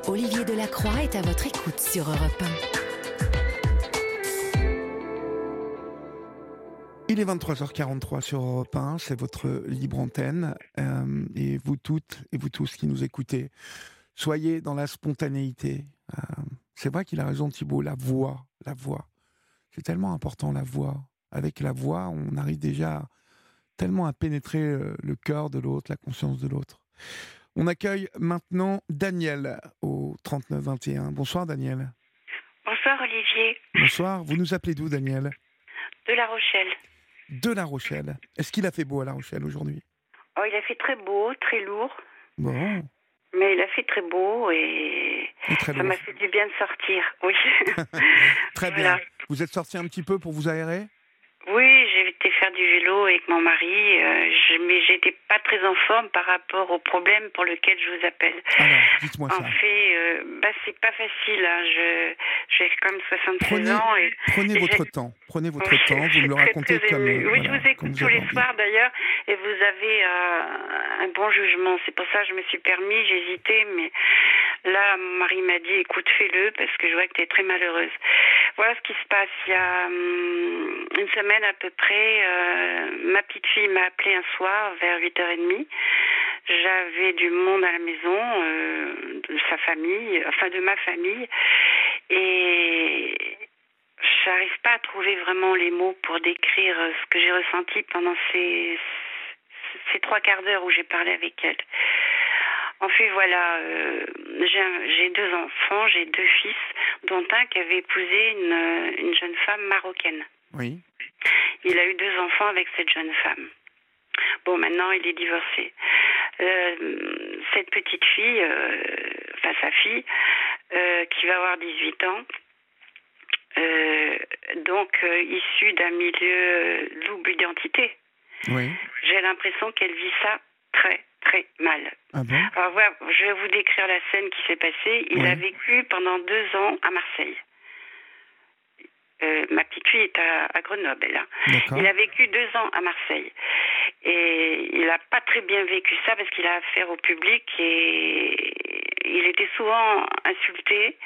Olivier Delacroix est à votre écoute sur Europe 1. Il est 23h43 sur Europe 1, c'est votre libre antenne. Et vous toutes et vous tous qui nous écoutez, soyez dans la spontanéité. C'est vrai qu'il a raison Thibaut, la voix. C'est tellement important la voix. Avec la voix, on arrive déjà tellement à pénétrer le cœur de l'autre, la conscience de l'autre. On accueille maintenant Daniel au 3921. Bonsoir Daniel. Bonsoir Olivier. Bonsoir, vous nous appelez d'où Daniel ? De La Rochelle. De La Rochelle. Est-ce qu'il a fait beau à La Rochelle aujourd'hui ? Oh, il a fait très beau, très lourd. Bon. Mais il a fait très beau et très ça lourd. m'a fait du bien de sortir, oui. Très Voilà. bien. Vous êtes sorti un petit peu pour vous aérer ? Oui, j'ai été faire du vélo avec mon mari, mais j'étais pas très en forme par rapport au problème pour lequel je vous appelle. Alors, dites-moi ça. En fait, c'est pas facile. Hein. J'ai comme 76 ans. Prenez votre temps. Prenez votre temps. Vous me le racontez très comme. émue. Oui, voilà, je vous écoute tous les soirs d'ailleurs, et vous avez un bon jugement. C'est pour ça que je me suis permis, j'hésitais, mais là, mon mari m'a dit, écoute, fais-le, parce que je vois que tu es très malheureuse. Voilà ce qui se passe. Il y a une semaine à peu près, ma petite fille m'a appelé un soir vers 8h30. J'avais du monde à la maison, de sa famille, enfin de ma famille, et j'arrive pas à trouver vraiment les mots pour décrire ce que j'ai ressenti pendant ces 3 quarts d'heure où j'ai parlé avec elle. En fait, voilà, j'ai 2 enfants, j'ai 2 fils, dont un qui avait épousé une jeune femme marocaine. Oui. Il a eu 2 enfants avec cette jeune femme. Bon, maintenant, il est divorcé. Cette petite fille, sa fille, qui va avoir 18 ans, issue d'un milieu double identité. Oui. J'ai l'impression qu'elle vit ça très, très mal. Ah bon ? Alors voilà, je vais vous décrire la scène qui s'est passée. Il a vécu pendant 2 ans à Marseille. Ma petite fille est à Grenoble, elle. Hein. Il a vécu 2 ans à Marseille. Et il n'a pas très bien vécu ça parce qu'il a affaire au public et il était souvent insulté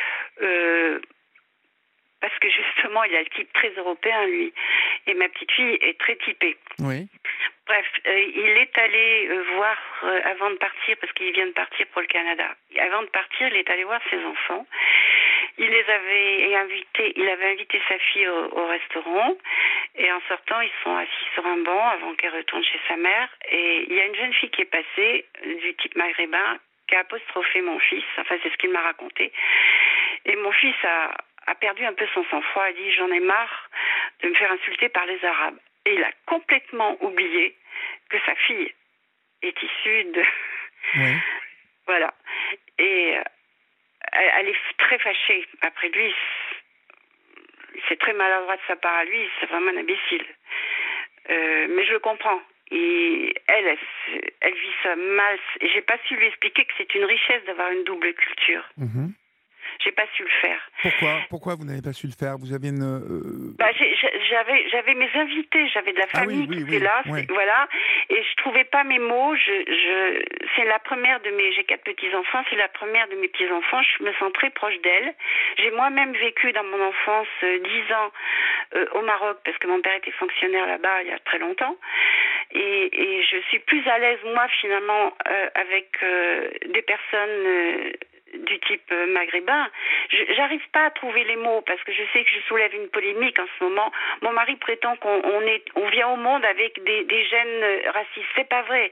parce que justement, il a le type très européen, lui. Et ma petite fille est très typée. Oui. Bref, il est allé voir avant de partir, parce qu'il vient de partir pour le Canada. Avant de partir, il est allé voir ses enfants. Il avait invité sa fille au restaurant. Et en sortant, ils sont assis sur un banc avant qu'elle retourne chez sa mère. Et il y a une jeune fille qui est passée, du type maghrébin, qui a apostrophé mon fils. Enfin, c'est ce qu'il m'a raconté. Et mon fils a perdu un peu son sang-froid. Il dit, j'en ai marre de me faire insulter par les Arabes. Et il a complètement oublié que sa fille est issue de... Oui. Voilà. Et elle est très fâchée. Après lui, c'est très maladroit de sa part à lui. C'est vraiment un imbécile. Mais je le comprends. Et elle vit ça mal. Et j'ai pas su lui expliquer que c'est une richesse d'avoir une double culture. Mm-hmm. J'ai pas su le faire. Pourquoi vous n'avez pas su le faire ? Vous avez une... J'avais mes invités, j'avais de la famille qui était là, oui. Voilà, et je trouvais pas mes mots. C'est la première de mes, j'ai 4 petits enfants, c'est la première de mes petits enfants. Je me sens très proche d'elle. J'ai moi-même vécu dans mon enfance 10 ans au Maroc parce que mon père était fonctionnaire là-bas il y a très longtemps, et je suis plus à l'aise moi finalement avec des personnes du type maghrébin. J'arrive pas à trouver les mots parce que je sais que je soulève une polémique en ce moment. Mon mari prétend qu'on vient au monde avec des gènes racistes. C'est pas vrai.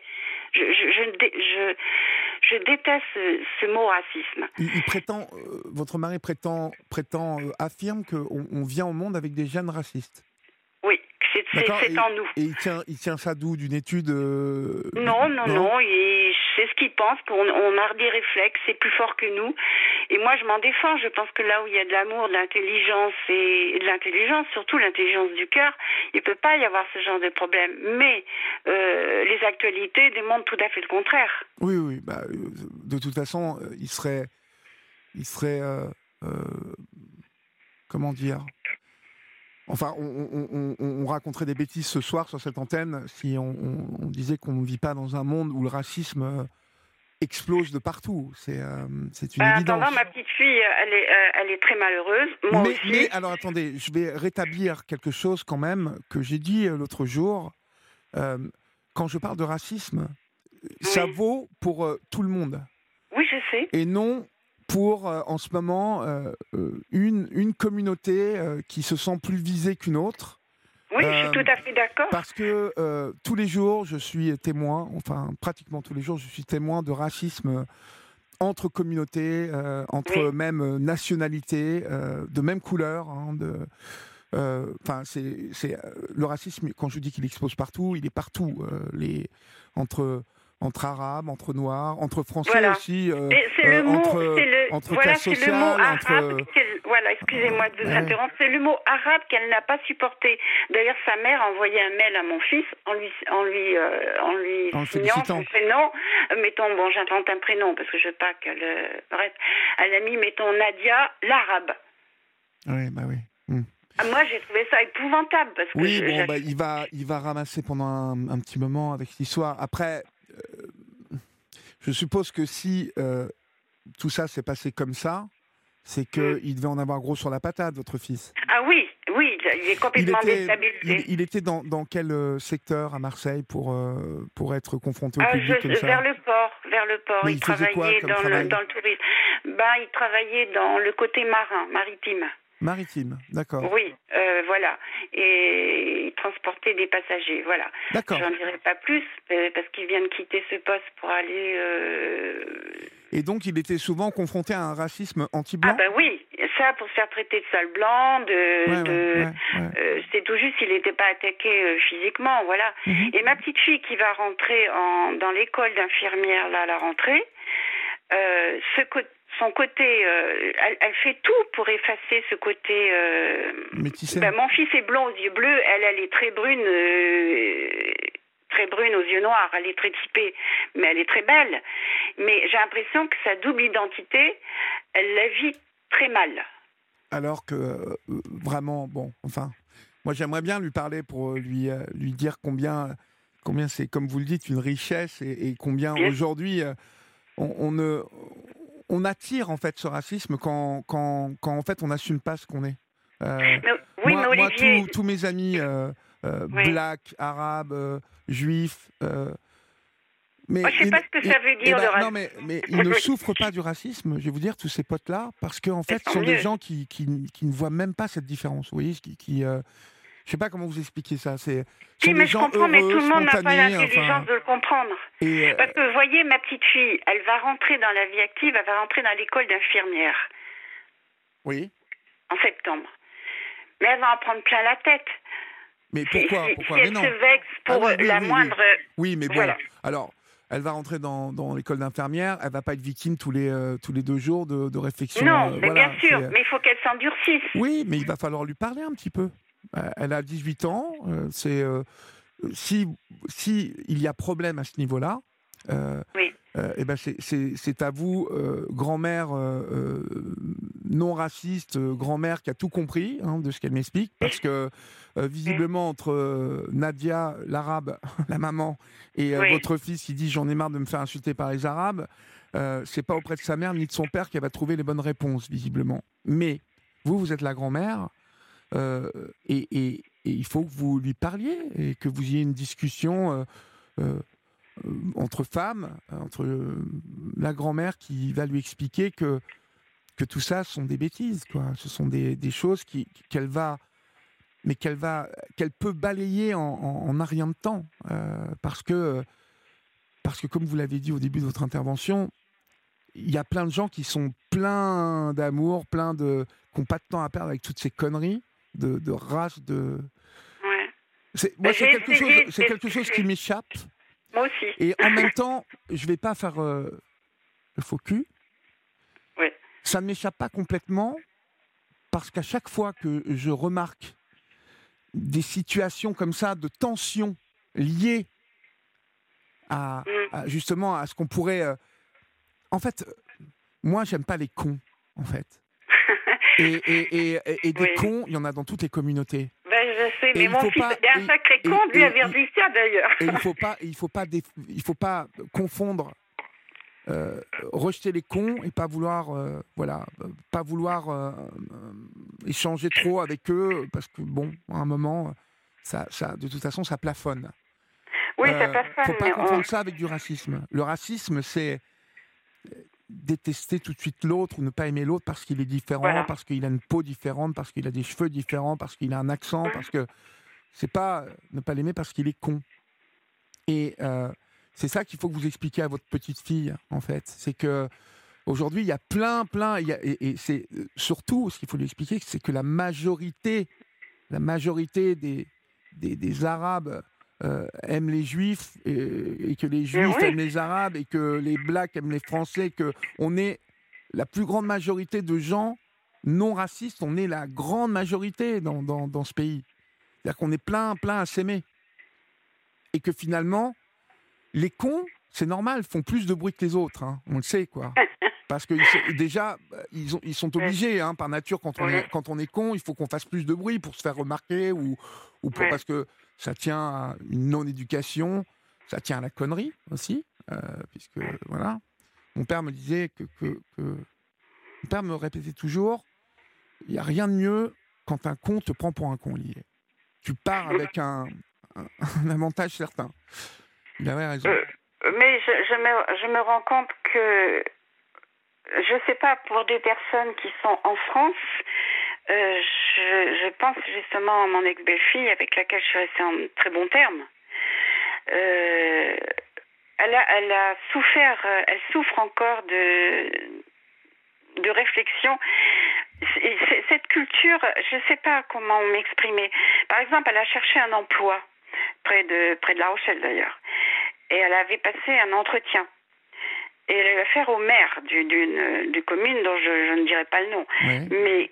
Je déteste ce mot racisme. Il prétend, votre mari affirme qu'on vient au monde avec des gènes racistes. Oui, c'est en nous. Et il tient ça d'où ? D'une étude Non. C'est ce qu'il pense, qu'on a des réflexes, c'est plus fort que nous. Et moi, je m'en défends. Je pense que là où il y a de l'amour, de l'intelligence et de l'intelligence, surtout l'intelligence du cœur, il ne peut pas y avoir ce genre de problème. Mais les actualités démontrent tout à fait le contraire. Oui. De toute façon, il serait comment dire ? Enfin, on raconterait des bêtises ce soir sur cette antenne si on disait qu'on ne vit pas dans un monde où le racisme explose de partout. C'est une évidence. Attends, ma petite fille, elle est très malheureuse. Moi aussi. Mais alors attendez, je vais rétablir quelque chose quand même que j'ai dit l'autre jour. Quand je parle de racisme, ça vaut pour tout le monde. Oui, je sais. Et non pour, en ce moment, une communauté qui se sent plus visée qu'une autre. Oui, je suis tout à fait d'accord. Parce que tous les jours, je suis témoin, enfin pratiquement tous les jours, je suis témoin de racisme entre communautés, entre même nationalités, de même couleur. Enfin, c'est le racisme. Quand je dis qu'il explose partout, il est partout. Entre arabes, entre noirs, entre français aussi, entre classes sociales, Voilà, excusez-moi de vous interrompre. C'est le mot arabe qu'elle n'a pas supporté. D'ailleurs, sa mère a envoyé un mail à mon fils en lui signant son prénom. Mettons, bon, j'invente un prénom parce que je veux pas qu'elle... Bref, elle a mis, mettons, Nadia, l'arabe. Oui, bah oui. Moi, j'ai trouvé ça épouvantable parce que... il va ramasser pendant un petit moment avec l'histoire. Après, je suppose que si tout ça s'est passé comme ça, c'est qu'il devait en avoir gros sur la patate, votre fils. Ah oui, il est complètement déstabilisé. Il était dans quel secteur à Marseille pour être confronté au public comme ça? Vers le port. Mais il travaillait dans le tourisme. Il travaillait dans le côté maritime. Maritime, d'accord. Oui, voilà. Et il transportait des passagers, voilà. D'accord. J'en dirai pas plus, parce qu'il vient de quitter ce poste pour aller... Et donc, il était souvent confronté à un racisme anti-blanc? Ah ben oui, ça, pour se faire traiter de sale blanc, c'est tout juste, il n'était pas attaqué physiquement, voilà. Et ma petite fille qui va rentrer dans l'école d'infirmière, là, à la rentrée, son côté, elle fait tout pour effacer ce côté... métissé. Mon fils est blond aux yeux bleus, elle est très brune aux yeux noirs, elle est très typée, mais elle est très belle. Mais j'ai l'impression que sa double identité, elle la vit très mal. Alors que, vraiment, moi j'aimerais bien lui parler pour lui dire combien c'est, comme vous le dites, une richesse et combien aujourd'hui on attire en fait ce racisme quand en fait on n'assume pas ce qu'on est. Moi, tous mes amis blacks, arabes, juifs. Mais je ne sais pas ce que ça veut dire le racisme. Non, mais ils ne souffrent pas du racisme, je vais vous dire, tous ces potes-là, parce qu'en fait, ce sont des gens qui ne voient même pas cette différence. Vous voyez, je ne sais pas comment vous expliquer ça. Oui, mais je comprends, mais tout le monde n'a pas l'intelligence de le comprendre. Parce que, vous voyez, ma petite fille, elle va rentrer dans la vie active, elle va rentrer dans l'école d'infirmière. Oui. En septembre. Mais elle va en prendre plein la tête. Mais pourquoi si elle se vexe pour la moindre... Oui, mais bon, voilà. Alors, elle va rentrer dans l'école d'infirmière, elle ne va pas être victime tous les 2 jours de réflexion. Non, mais bien sûr, mais il faut qu'elle s'endurcisse. Oui, mais il va falloir lui parler un petit peu. Elle a 18 ans, si il y a problème à ce niveau-là, c'est à vous, grand-mère non raciste, grand-mère qui a tout compris de ce qu'elle m'explique, parce que visiblement entre Nadia, l'arabe, la maman, et votre fils, il dit j'en ai marre de me faire insulter par les arabes, c'est pas auprès de sa mère ni de son père qu'elle va trouver les bonnes réponses, visiblement. Mais vous êtes la grand-mère, et il faut que vous lui parliez et que vous ayez une discussion entre femmes, entre la grand-mère qui va lui expliquer que tout ça sont des bêtises, quoi. Ce sont des choses qu'elle peut balayer en un rien de temps, parce que comme vous l'avez dit au début de votre intervention, il y a plein de gens qui sont pleins d'amour, qui n'ont pas de temps à perdre avec toutes ces conneries de race, Moi, c'est quelque chose qui m'échappe. Moi aussi. Et en même temps, je ne vais pas faire le faux cul. Oui. Ça ne m'échappe pas complètement, parce qu'à chaque fois que je remarque des situations comme ça, de tension liées justement à ce qu'on pourrait... En fait, moi, j'aime pas les cons, en fait. Et des cons, il y en a dans toutes les communautés. Je sais, mais mon fils est un sacré con, lui a dit ça d'ailleurs. Et il faut pas confondre rejeter les cons et pas vouloir, échanger trop avec eux parce que bon, à un moment, ça, de toute façon, ça plafonne. Oui, ça plafonne. Faut pas confondre ça avec du racisme. Le racisme, c'est détester tout de suite l'autre ou ne pas aimer l'autre parce qu'il est différent, parce qu'il a une peau différente, parce qu'il a des cheveux différents, parce qu'il a un accent, parce que c'est pas ne pas l'aimer parce qu'il est con. Et c'est ça qu'il faut que vous expliquiez à votre petite fille, en fait. C'est que aujourd'hui, il y a plein, et c'est surtout ce qu'il faut lui expliquer, c'est que la majorité des Arabes aiment les Juifs et que les Juifs aiment les Arabes et que les Blacks aiment les Français, que on est la plus grande majorité de gens non racistes, on est la grande majorité dans ce pays. C'est-à-dire qu'on est plein à s'aimer. Et que finalement, les cons, c'est normal, font plus de bruit que les autres, hein, on le sait, quoi. Parce que déjà, ils sont obligés, hein, par nature, quand on est con, il faut qu'on fasse plus de bruit pour se faire remarquer parce que ça tient à une non-éducation, ça tient à la connerie aussi, puisque, voilà. Mon père me disait mon père me répétait toujours, il n'y a rien de mieux quand un con te prend pour un con, lié. Tu pars avec un avantage certain. Il avait raison. Mais je me rends compte que, je ne sais pas, pour des personnes qui sont en France, je pense justement à mon ex-belle-fille avec laquelle je suis restée en très bons termes. Elle a souffert, elle souffre encore de réflexion. Cette culture, je ne sais pas comment m'exprimer. Par exemple, elle a cherché un emploi près de La Rochelle d'ailleurs, et elle avait passé un entretien. Et elle allait faire au maire d'une commune dont je ne dirai pas le nom, mais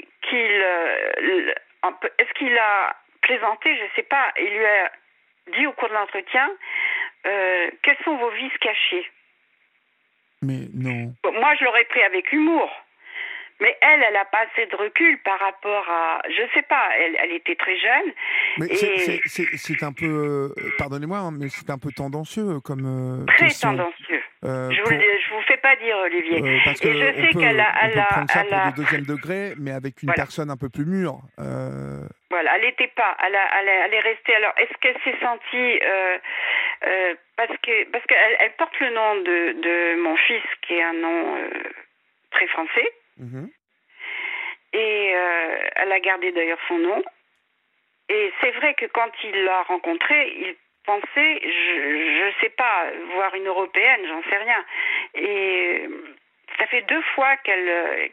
est-ce qu'il a plaisanté, je ne sais pas, il lui a dit au cours de l'entretien quels sont vos vices cachés. Mais non. Moi, je l'aurais pris avec humour. Mais elle n'a pas assez de recul par rapport à... Je ne sais pas, elle était très jeune. Mais c'est un peu... pardonnez-moi, hein, mais c'est un peu tendancieux comme très question. Tendancieux. Je vous fais pas dire, Olivier. Parce que je sais qu'elle a... On peut prendre ça pour le deuxième degré, mais avec une personne un peu plus mûre. Voilà, elle n'était pas. Elle est restée... Alors, est-ce qu'elle s'est sentie... parce qu'elle porte le nom de mon fils, qui est un nom très français. Mmh. Et elle a gardé d'ailleurs son nom. Et c'est vrai que quand il l'a rencontrée, il pensait, je sais pas, voir une européenne, j'en sais rien. Et ça fait 2 fois qu'elle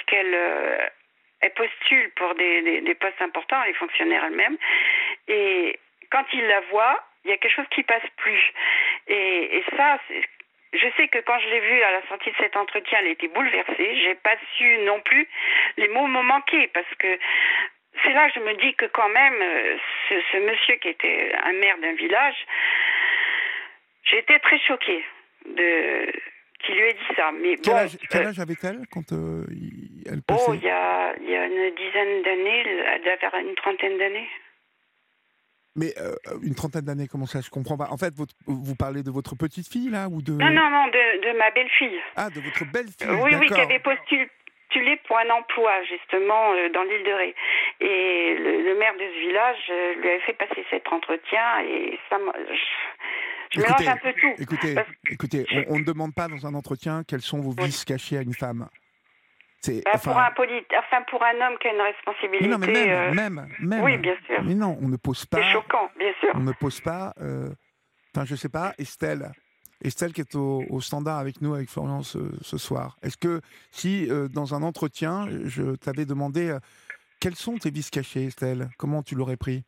postule pour des postes importants, elle est fonctionnaire elle-même. Et quand il la voit, il y a quelque chose qui passe plus. Et ça, je sais que quand je l'ai vue à la sortie de cet entretien, elle était bouleversée. J'ai pas su non plus. Les mots m'ont manqué parce que c'est là que je me dis que quand même, ce monsieur qui était un maire d'un village, j'ai été très choquée qu'il lui ait dit ça. Mais quel âge avait-elle quand elle passait? Oh, il y a une dizaine d'années, elle devait avoir une trentaine d'années. Mais une trentaine d'années, comment ça? Je comprends pas. En fait, vous parlez de votre petite fille, là, ou de... Non, de ma belle-fille. Ah, de votre belle-fille, oui, qui avait postulé pour un emploi, justement, dans l'île de Ré. Et le maire de ce village lui avait fait passer cet entretien, et ça... Je mélange un peu tout. Écoutez, on ne demande pas dans un entretien quels sont vos vices cachés à une femme. Pour un homme qui a une responsabilité... Non, mais même. Oui, bien sûr. Mais non, on ne pose pas... C'est choquant, bien sûr. On ne pose pas... Enfin, je ne sais pas, Estelle qui est au standard avec nous, avec Florian ce soir. Est-ce que si, dans un entretien, je t'avais demandé quels sont tes vices cachés, Estelle, comment tu l'aurais pris?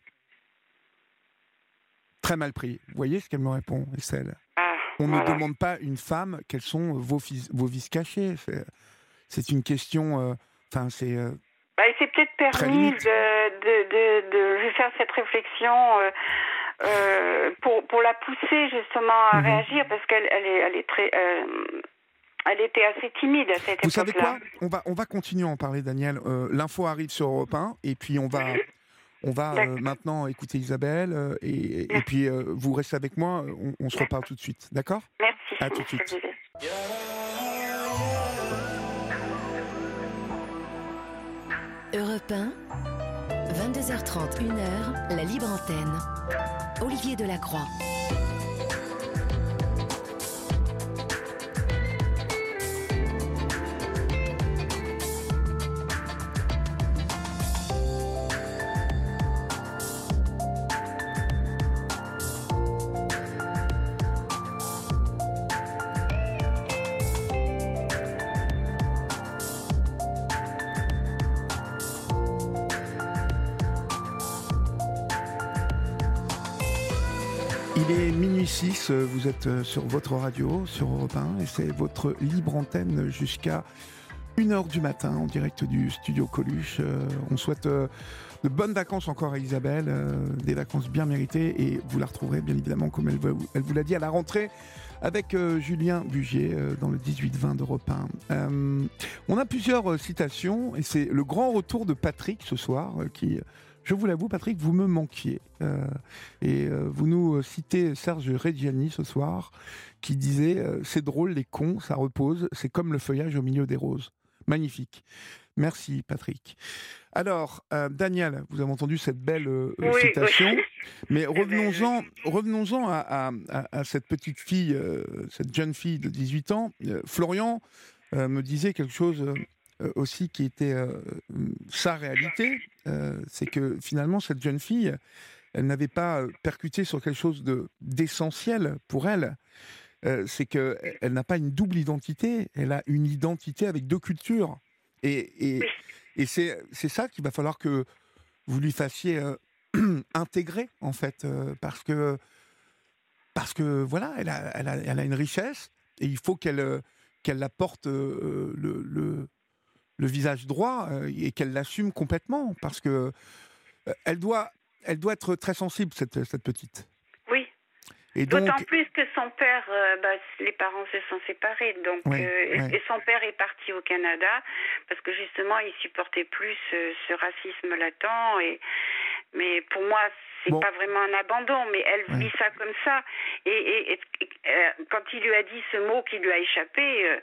Très mal pris. Vous voyez ce qu'elle me répond, Estelle? On ne demande pas une femme quels sont vos vices cachés. C'est une question... il s'est peut-être permis de faire cette réflexion pour la pousser justement à réagir, parce qu'elle est très... elle était assez timide à cette époque-là. Vous savez quoi? On va continuer à en parler, Daniel. L'info arrive sur Europe 1, et puis on va maintenant écouter Isabelle, et puis vous restez avec moi, on se reparle tout de suite. D'accord? Merci. À tout de suite. Europe 1, 22h30, 1h, la libre antenne. Olivier Delacroix. Il est minuit 6, vous êtes sur votre radio, sur Europe 1, et c'est votre libre antenne jusqu'à 1h du matin, en direct du studio Coluche. On souhaite de bonnes vacances encore à Isabelle, des vacances bien méritées, et vous la retrouverez bien évidemment, comme elle vous l'a dit, à la rentrée, avec Julien Bugier dans le 18-20 d'Europe 1. On a plusieurs citations, et c'est le grand retour de Patrick ce soir, qui... Je vous l'avoue, Patrick, vous me manquiez. Vous nous citez Serge Reggiani ce soir, qui disait « C'est drôle, les cons, ça repose, c'est comme le feuillage au milieu des roses ». Magnifique. Merci, Patrick. Alors, Daniel, vous avez entendu cette belle citation, mais revenons-en à cette petite fille, cette jeune fille de 18 ans. Florian me disait quelque chose... aussi qui était sa réalité, c'est que finalement cette jeune fille, elle n'avait pas percuté sur quelque chose d'essentiel pour elle. C'est qu'elle n'a pas une double identité, elle a une identité avec deux cultures. Et c'est ça qu'il va falloir que vous lui fassiez intégrer, en fait, parce que voilà, elle a une richesse, et il faut qu'elle la porte le visage droit et qu'elle l'assume complètement, parce que elle doit être très sensible, cette petite. Oui. Et donc, d'autant plus que son père, les parents se sont séparés, donc et son père est parti au Canada parce que justement il supportait plus ce racisme latent. Mais pour moi, c'est pas vraiment un abandon, mais elle vit ça comme ça. Et quand il lui a dit ce mot qui lui a échappé.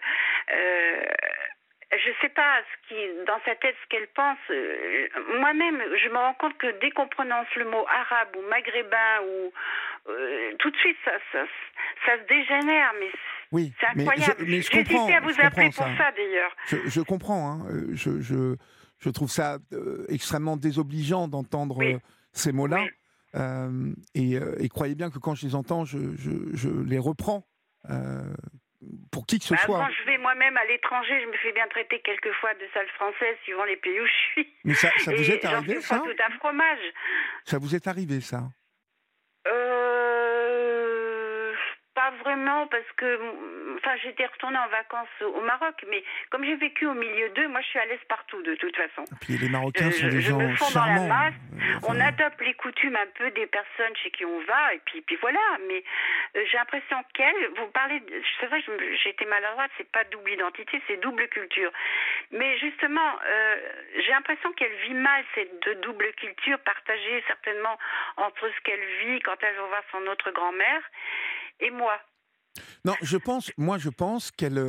Je sais pas dans sa tête ce qu'elle pense. Moi-même, je me rends compte que dès qu'on prononce le mot arabe ou maghrébin tout de suite ça se dégénère. Mais c'est incroyable. J'hésitais à vous appeler pour ça d'ailleurs. Je comprends. Hein. Je trouve ça extrêmement désobligeant d'entendre ces mots-là. Et croyez bien que quand je les entends, je les reprends. Pour qui que ce soit. Quand je vais moi-même à l'étranger, je me fais bien traiter quelquefois de sale française suivant les pays où je suis. Mais ça vous est arrivé, ça ? Tout un fromage. Ça vous est arrivé, ça ? Pas vraiment, parce que j'étais retournée en vacances au Maroc, mais comme j'ai vécu au milieu d'eux, moi je suis à l'aise partout de toute façon. Et puis les Marocains sont des gens charmants. Je me fonds charmants. dans la masse, on adopte les coutumes un peu des personnes chez qui on va, et puis voilà, mais j'ai l'impression vous parlez, c'est vrai, j'ai été maladroite, c'est pas double identité, c'est double culture. Mais justement, j'ai l'impression qu'elle vit mal cette double culture partagée certainement entre ce qu'elle vit quand elle va voir son autre grand-mère et moi. Non, je pense qu'elle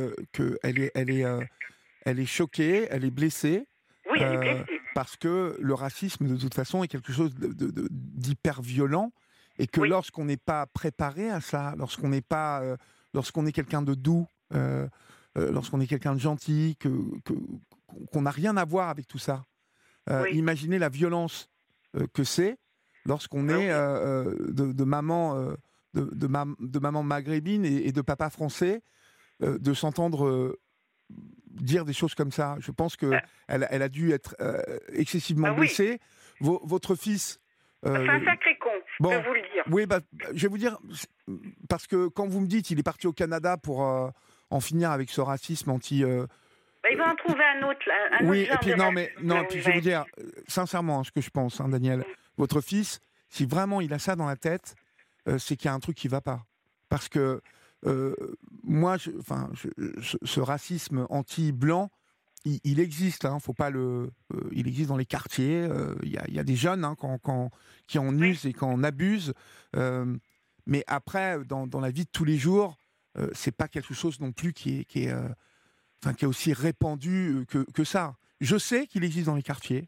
est choquée, elle est blessée. Oui, elle est blessée. Parce que le racisme, de toute façon, est quelque chose d'hyper violent, et que lorsqu'on n'est pas préparé à ça, lorsqu'on est quelqu'un de doux, lorsqu'on est quelqu'un de gentil, qu'on n'a rien à voir avec tout ça. Imaginez la violence que c'est lorsqu'on est de maman. De maman maghrébine et de papa français, de s'entendre dire des choses comme ça. Je pense qu'elle a dû être excessivement blessée. Votre fils... c'est un sacré con, je peux vous le dire. Oui, je vais vous dire, parce que quand vous me dites qu'il est parti au Canada pour en finir avec ce racisme anti... il va en trouver un autre, là. Je vais vous dire, sincèrement, ce que je pense, Daniel, votre fils, si vraiment il a ça dans la tête... c'est qu'il y a un truc qui ne va pas. Parce que moi, ce racisme anti-blanc, il existe. Faut pas il existe dans les quartiers. Il y a des jeunes qui en usent et qui en abusent. Mais après, dans la vie de tous les jours, c'est pas quelque chose non plus qui est aussi répandu que ça. je sais qu'il existe dans les quartiers.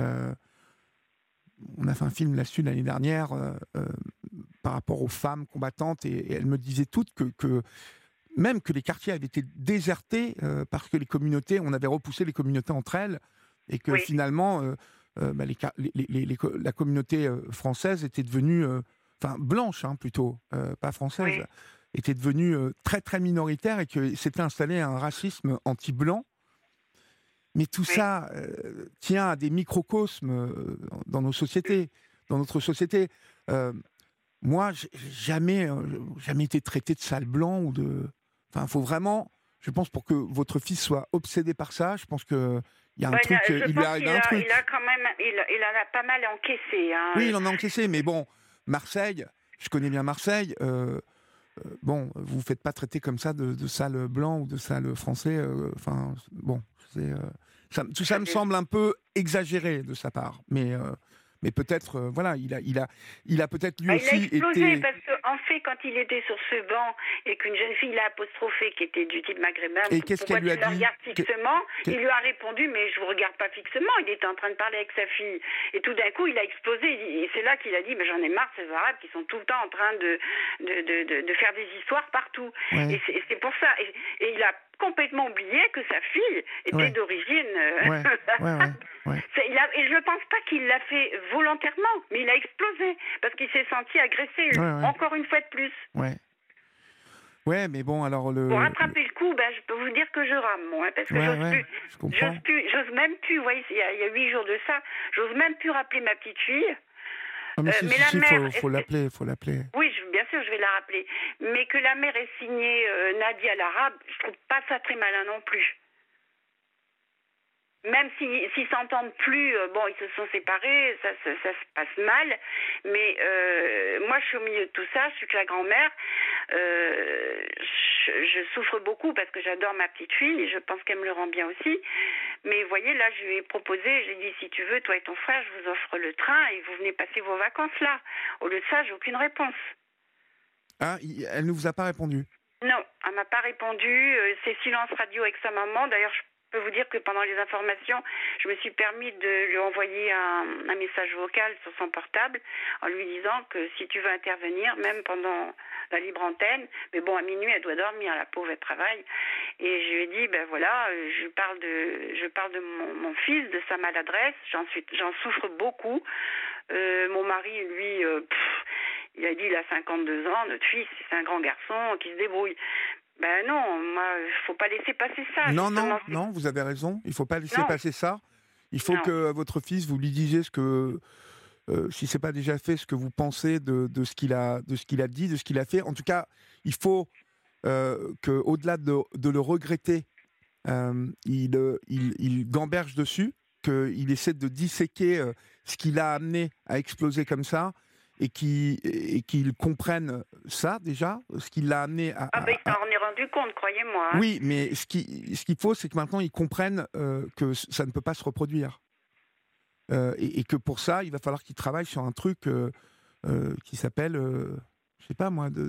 On a fait un film là-dessus l'année dernière par rapport aux femmes combattantes et elles me disaient toutes que même que les quartiers avaient été désertés parce que les communautés, on avait repoussé les communautés entre elles et que finalement la communauté française était devenue, blanche plutôt, pas française, était devenue très très minoritaire et que s'était installé un racisme anti-blanc. Mais tout ça tient à des microcosmes dans nos sociétés, dans notre société. Moi, j'ai jamais été traité de sale blanc ou de. Enfin, il faut vraiment. Je pense pour que votre fils soit obsédé par ça. Je pense que il y a un truc. Il lui arrive un truc. Il a quand même. Il en a pas mal encaissé. Hein. Oui, il en a encaissé. Mais bon, Marseille. Je connais bien Marseille. Bon, vous ne faites pas traiter comme ça de sale blanc ou de sale français. Enfin, bon, tout ça me semble un peu exagéré de sa part. Mais peut-être, voilà, il a peut-être lui aussi été... Il a explosé parce qu'en fait, quand il était sur ce banc et qu'une jeune fille l'a apostrophé qui était du type maghrébin, et qu'est-ce qu'elle lui a dit? Regarde fixement, il lui a répondu, mais je vous regarde pas fixement. Il était en train de parler avec sa fille. Et tout d'un coup, il a explosé. Et c'est là qu'il a dit, mais j'en ai marre de ces Arabes qui sont tout le temps en train de faire des histoires partout. Ouais. Et c'est pour ça. Et il a complètement oublié que sa fille était d'origine... Et je ne pense pas qu'il l'a fait volontairement, mais il a explosé parce qu'il s'est senti agressé encore une fois de plus. Ouais, mais bon, alors pour rattraper le coup, je peux vous dire que je rame, moi, parce que j'ose même plus. Vous voyez, il y a 8 jours de ça, j'ose même plus rappeler ma petite fille. Mais la mère, faut l'appeler. Oui, bien sûr, je vais la rappeler. Mais que la mère ait signé Nadia l'arabe, je trouve pas ça très malin non plus. Même s'ils s'entendent plus, ils se sont séparés, ça se passe mal. Mais moi, je suis au milieu de tout ça, je suis que la grand-mère. Je souffre beaucoup parce que j'adore ma petite fille et je pense qu'elle me le rend bien aussi. Mais vous voyez, là, je lui ai proposé, j'ai dit, si tu veux, toi et ton frère, je vous offre le train et vous venez passer vos vacances là. Au lieu de ça, j'ai aucune réponse. Ah, elle ne vous a pas répondu? Non, elle m'a pas répondu. C'est silence radio avec sa maman. D'ailleurs, je peux vous dire que pendant les informations, je me suis permis de lui envoyer un message vocal sur son portable en lui disant que si tu veux intervenir, même pendant la libre antenne, mais bon, à minuit, elle doit dormir, la pauvre, elle travaille. Et je lui ai dit, je parle de mon fils, de sa maladresse, j'en souffre beaucoup. Mon mari, lui, il a dit, il a 52 ans, notre fils, c'est un grand garçon qui se débrouille. Ben non, moi, il faut pas laisser passer ça. Non, vous avez raison. Il faut pas laisser passer ça. Il faut que votre fils, vous lui disiez ce que, si c'est pas déjà fait, ce que vous pensez de ce qu'il a dit, de ce qu'il a fait. En tout cas, il faut que, au-delà de le regretter, il gamberge dessus, qu'il essaie de disséquer ce qui l'a amené à exploser comme ça. Et qu'il comprenne ça déjà, ce qui l'a amené à... il s'en est rendu compte, croyez-moi. Oui, mais ce qu'il faut, c'est que maintenant, il comprenne que ça ne peut pas se reproduire. Et que pour ça, il va falloir qu'il travaille sur un truc qui s'appelle, je sais pas moi,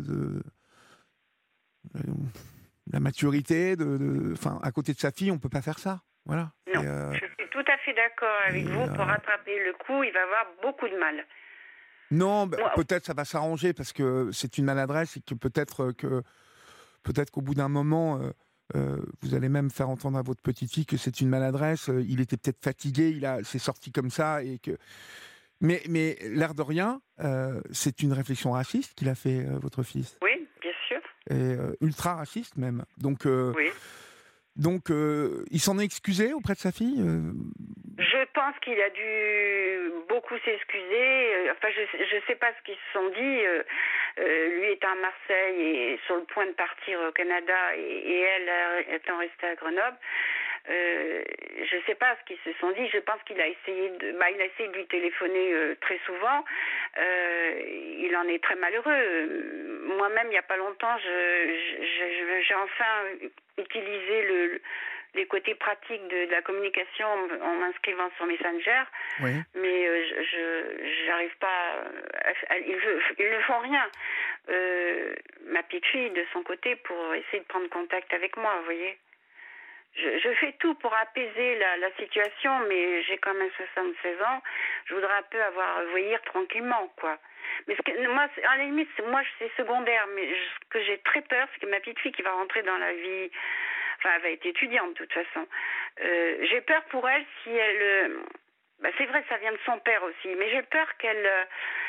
la maturité, à côté de sa fille, on peut pas faire ça. Voilà. Non, je suis tout à fait d'accord avec vous. Pour rattraper le coup, il va avoir beaucoup de mal. Non, peut-être ça va s'arranger parce que c'est une maladresse et que peut-être qu'au bout d'un moment, vous allez même faire entendre à votre petite fille que c'est une maladresse. Il était peut-être fatigué, c'est sorti comme ça et que. Mais l'air de rien, c'est une réflexion raciste qu'il a fait votre fils. Oui, bien sûr. Et ultra raciste même. Donc. Oui. Donc, il s'en est excusé auprès de sa fille Je pense qu'il a dû beaucoup s'excuser. Enfin, je sais pas ce qu'ils se sont dit. Lui étant à Marseille et sur le point de partir au Canada et elle étant restée à Grenoble. Je sais pas ce qu'ils se sont dit. Je pense qu'il a essayé de lui téléphoner très souvent. Il en est très malheureux. Moi-même, il y a pas longtemps, j'ai enfin utilisé les côtés pratiques de la communication en m'inscrivant sur Messenger. Oui. Mais j'arrive pas. Ils ne font rien. Ma petite fille, de son côté, pour essayer de prendre contact avec moi, vous voyez. je fais tout pour apaiser la situation, mais j'ai quand même 76 ans. Je voudrais un peu vieillir tranquillement, quoi. Mais moi, à la limite, moi, c'est secondaire. Mais ce que j'ai très peur, c'est que ma petite fille qui va rentrer dans la vie, enfin, elle va être étudiante de toute façon. J'ai peur pour elle si elle... c'est vrai, ça vient de son père aussi, mais j'ai peur qu'elle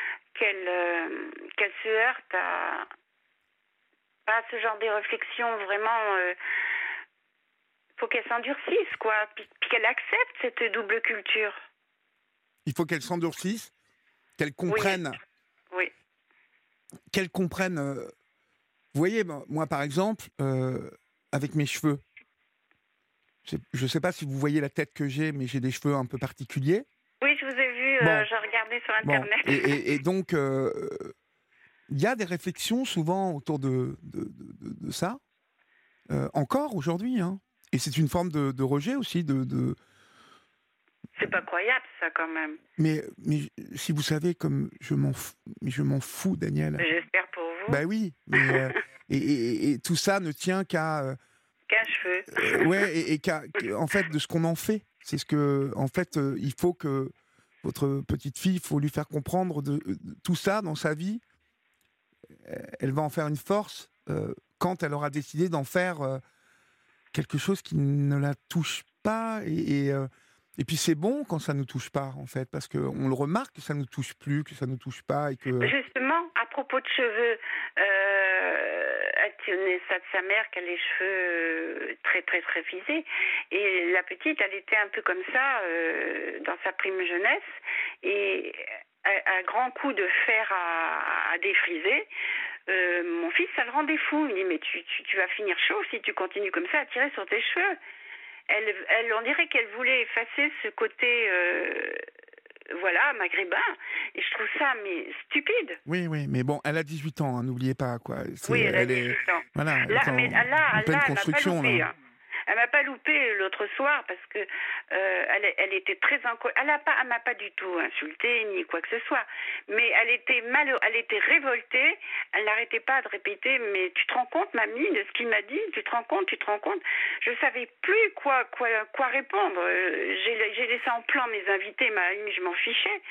se heurte à ce genre de réflexion vraiment... faut qu'elle s'endurcisse, quoi, puis qu'elle accepte cette double culture. Il faut qu'elle s'endurcisse, qu'elle comprenne. Oui. Qu'elle comprenne. Vous voyez, moi, par exemple, avec mes cheveux, je ne sais pas si vous voyez la tête que j'ai, mais j'ai des cheveux un peu particuliers. Oui, je vous ai vu, j'ai regardé sur Internet. Et donc, il y a des réflexions souvent autour de ça, encore aujourd'hui, hein. Et c'est une forme de rejet aussi, C'est pas croyable, ça, quand même. Mais si vous savez, comme je m'en fous, Daniel. J'espère pour vous. Bah oui, mais, et tout ça ne tient qu'à... qu'un cheveu. Ouais, et en fait, de ce qu'on en fait. C'est ce que, en fait, il faut que votre petite fille, il faut lui faire comprendre de tout ça dans sa vie. Elle va en faire une force quand elle aura décidé d'en faire quelque chose qui ne la touche pas. Et puis c'est bon quand ça ne nous touche pas, en fait, parce qu'on le remarque que ça ne nous touche plus, que ça ne nous touche pas. Et que... Justement, à propos de cheveux, elle tenait ça de sa mère qui a les cheveux très très très frisés. Et la petite, elle était un peu comme ça dans sa prime jeunesse. Et à grand coup de fer à défriser, mon fils, ça le rendait fou. Il me dit, mais tu vas finir chaud si tu continues comme ça à tirer sur tes cheveux. On dirait qu'elle voulait effacer ce côté, maghrébin. Et je trouve ça, mais stupide. Oui, mais bon, elle a 18 ans, hein, n'oubliez pas, quoi. Oui, elle a 18 ans. Voilà, là, elle m'a pas loupé l'autre soir parce que elle était très elle m'a pas du tout insultée ni quoi que ce soit, mais elle était révoltée. Elle n'arrêtait pas de répéter, mais tu te rends compte, mamie, de ce qu'il m'a dit? Tu te rends compte? Je savais plus quoi répondre. J'ai laissé en plan mes invités, je m'en fichais.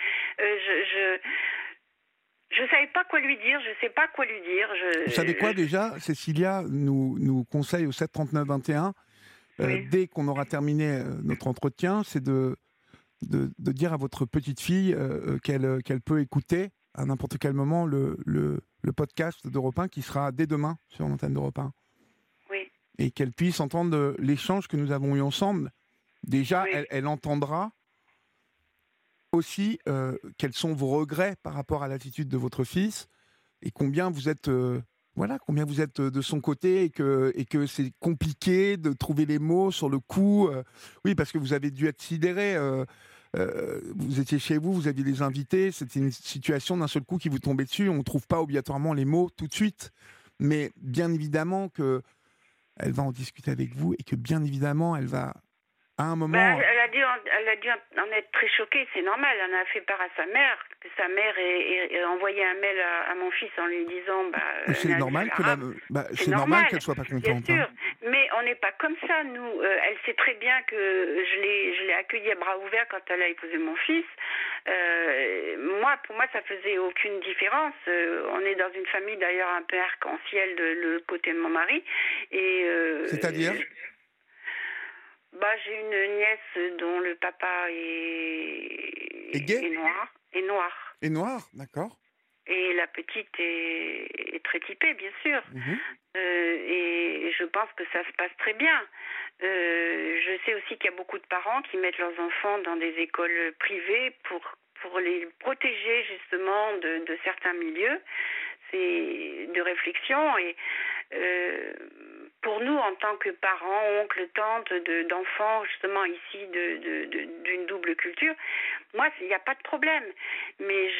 Je savais pas quoi lui dire, je sais pas quoi lui dire. Vous savez quoi déjà? Cécilia nous conseille au 7 39 21, oui. Dès qu'on aura terminé notre entretien, c'est de dire à votre petite fille qu'elle peut écouter à n'importe quel moment le podcast d'Europe 1 qui sera dès demain sur l'antenne d'Europe 1. Oui. Et qu'elle puisse entendre l'échange que nous avons eu ensemble. Déjà, oui. elle entendra aussi quels sont vos regrets par rapport à l'attitude de votre fils et combien vous êtes de son côté et que c'est compliqué de trouver les mots sur le coup. Oui, parce que vous avez dû être sidéré. Vous étiez chez vous, vous aviez des invités, c'était une situation d'un seul coup qui vous tombait dessus. On ne trouve pas obligatoirement les mots tout de suite, mais bien évidemment que elle va en discuter avec vous et que bien évidemment elle va à un moment... elle a dû en être très choquée, c'est normal. Elle en a fait part à sa mère, que sa mère ait envoyé un mail à mon fils en lui disant... c'est normal qu'elle soit pas contente. Bien sûr, mais on n'est pas comme ça, nous. Elle sait très bien que je l'ai accueillie à bras ouverts quand elle a épousé mon fils. Pour moi, ça faisait aucune différence. On est dans une famille d'ailleurs un peu arc-en-ciel de le côté de mon mari. C'est-à-dire j'ai une nièce dont le papa est gay ? Est noir. Et noir, d'accord. Et la petite est très typée, bien sûr. Mm-hmm. Et je pense que ça se passe très bien. Je sais aussi qu'il y a beaucoup de parents qui mettent leurs enfants dans des écoles privées pour les protéger justement de certains milieux. C'est de réflexion et pour nous en tant que parents, oncles, tantes d'enfants justement issus d'une double culture, moi il n'y a pas de problème, mais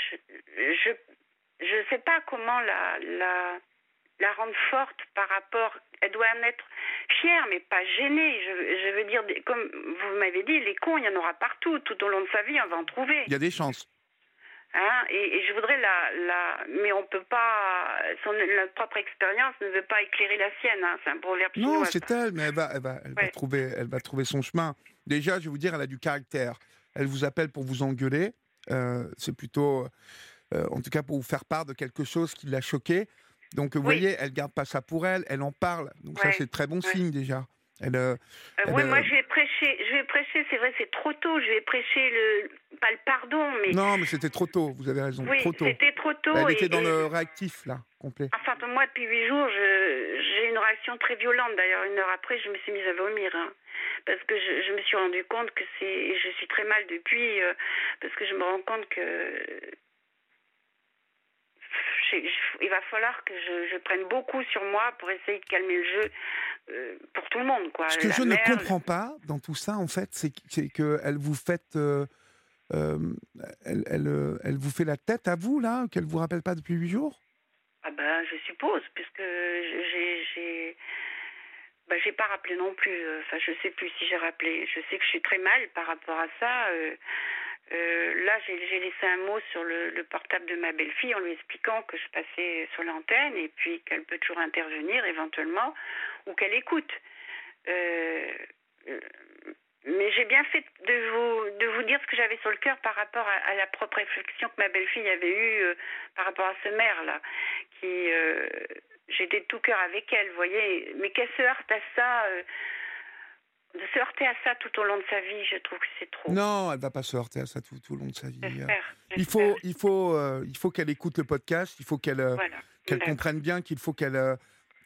je sais pas comment la rendre forte par rapport. Elle doit en être fière, mais pas gênée. Je veux dire, comme vous m'avez dit, les cons, il y en aura partout. Tout au long de sa vie, on va en trouver. Il y a des chances. Hein, et je voudrais mais on peut pas, notre propre expérience ne veut pas éclairer la sienne, hein, c'est un proverbe Non, chinois. c'est elle, mais Ouais. elle va trouver son chemin. Déjà, je vais vous dire, elle a du caractère. Elle vous appelle pour vous engueuler. C'est plutôt, en tout cas, pour vous faire part de quelque chose qui l'a choquée. Donc, vous Oui. voyez, elle garde pas ça pour elle, elle en parle. Donc, ça, Ouais. c'est très bon Ouais. signe déjà. Elle, Oui, moi je vais prêcher, c'est vrai, c'est trop tôt, je vais prêcher pas le pardon, mais... Non, mais c'était trop tôt, vous avez raison, Oui, trop tôt. c'était trop tôt. Elle était dans le réactif, là, complet. Enfin, moi, depuis 8 jours, j'ai une réaction très violente. D'ailleurs, 1 heure après, je me suis mise à vomir. Hein, parce que je me suis rendu compte que et je suis très mal depuis, parce que je me rends compte que il va falloir que je prenne beaucoup sur moi pour essayer de calmer le jeu pour tout le monde, quoi. Ce que je ne comprends pas dans tout ça, en fait, c'est qu'elle vous fait... elle vous fait la tête à vous, là, qu'elle vous rappelle pas depuis 8 jours? Ah ben, je suppose, puisque j'ai pas rappelé non plus. Enfin, je sais plus si j'ai rappelé. Je sais que je suis très mal par rapport à ça. Là, j'ai laissé un mot sur le portable de ma belle-fille en lui expliquant que je passais sur l'antenne et puis qu'elle peut toujours intervenir éventuellement ou qu'elle écoute. Mais j'ai bien fait de vous dire ce que j'avais sur le cœur par rapport à la propre réflexion que ma belle-fille avait eue par rapport à ce maire-là, qui j'étais de tout cœur avec elle, vous voyez, mais qu'elle se heurte à ça, de se heurter à ça tout au long de sa vie, je trouve que c'est trop. Non, elle va pas se heurter à ça tout au long de sa vie. J'espère. Il faut qu'elle écoute le podcast, il faut qu'elle comprenne bien qu'il faut qu'elle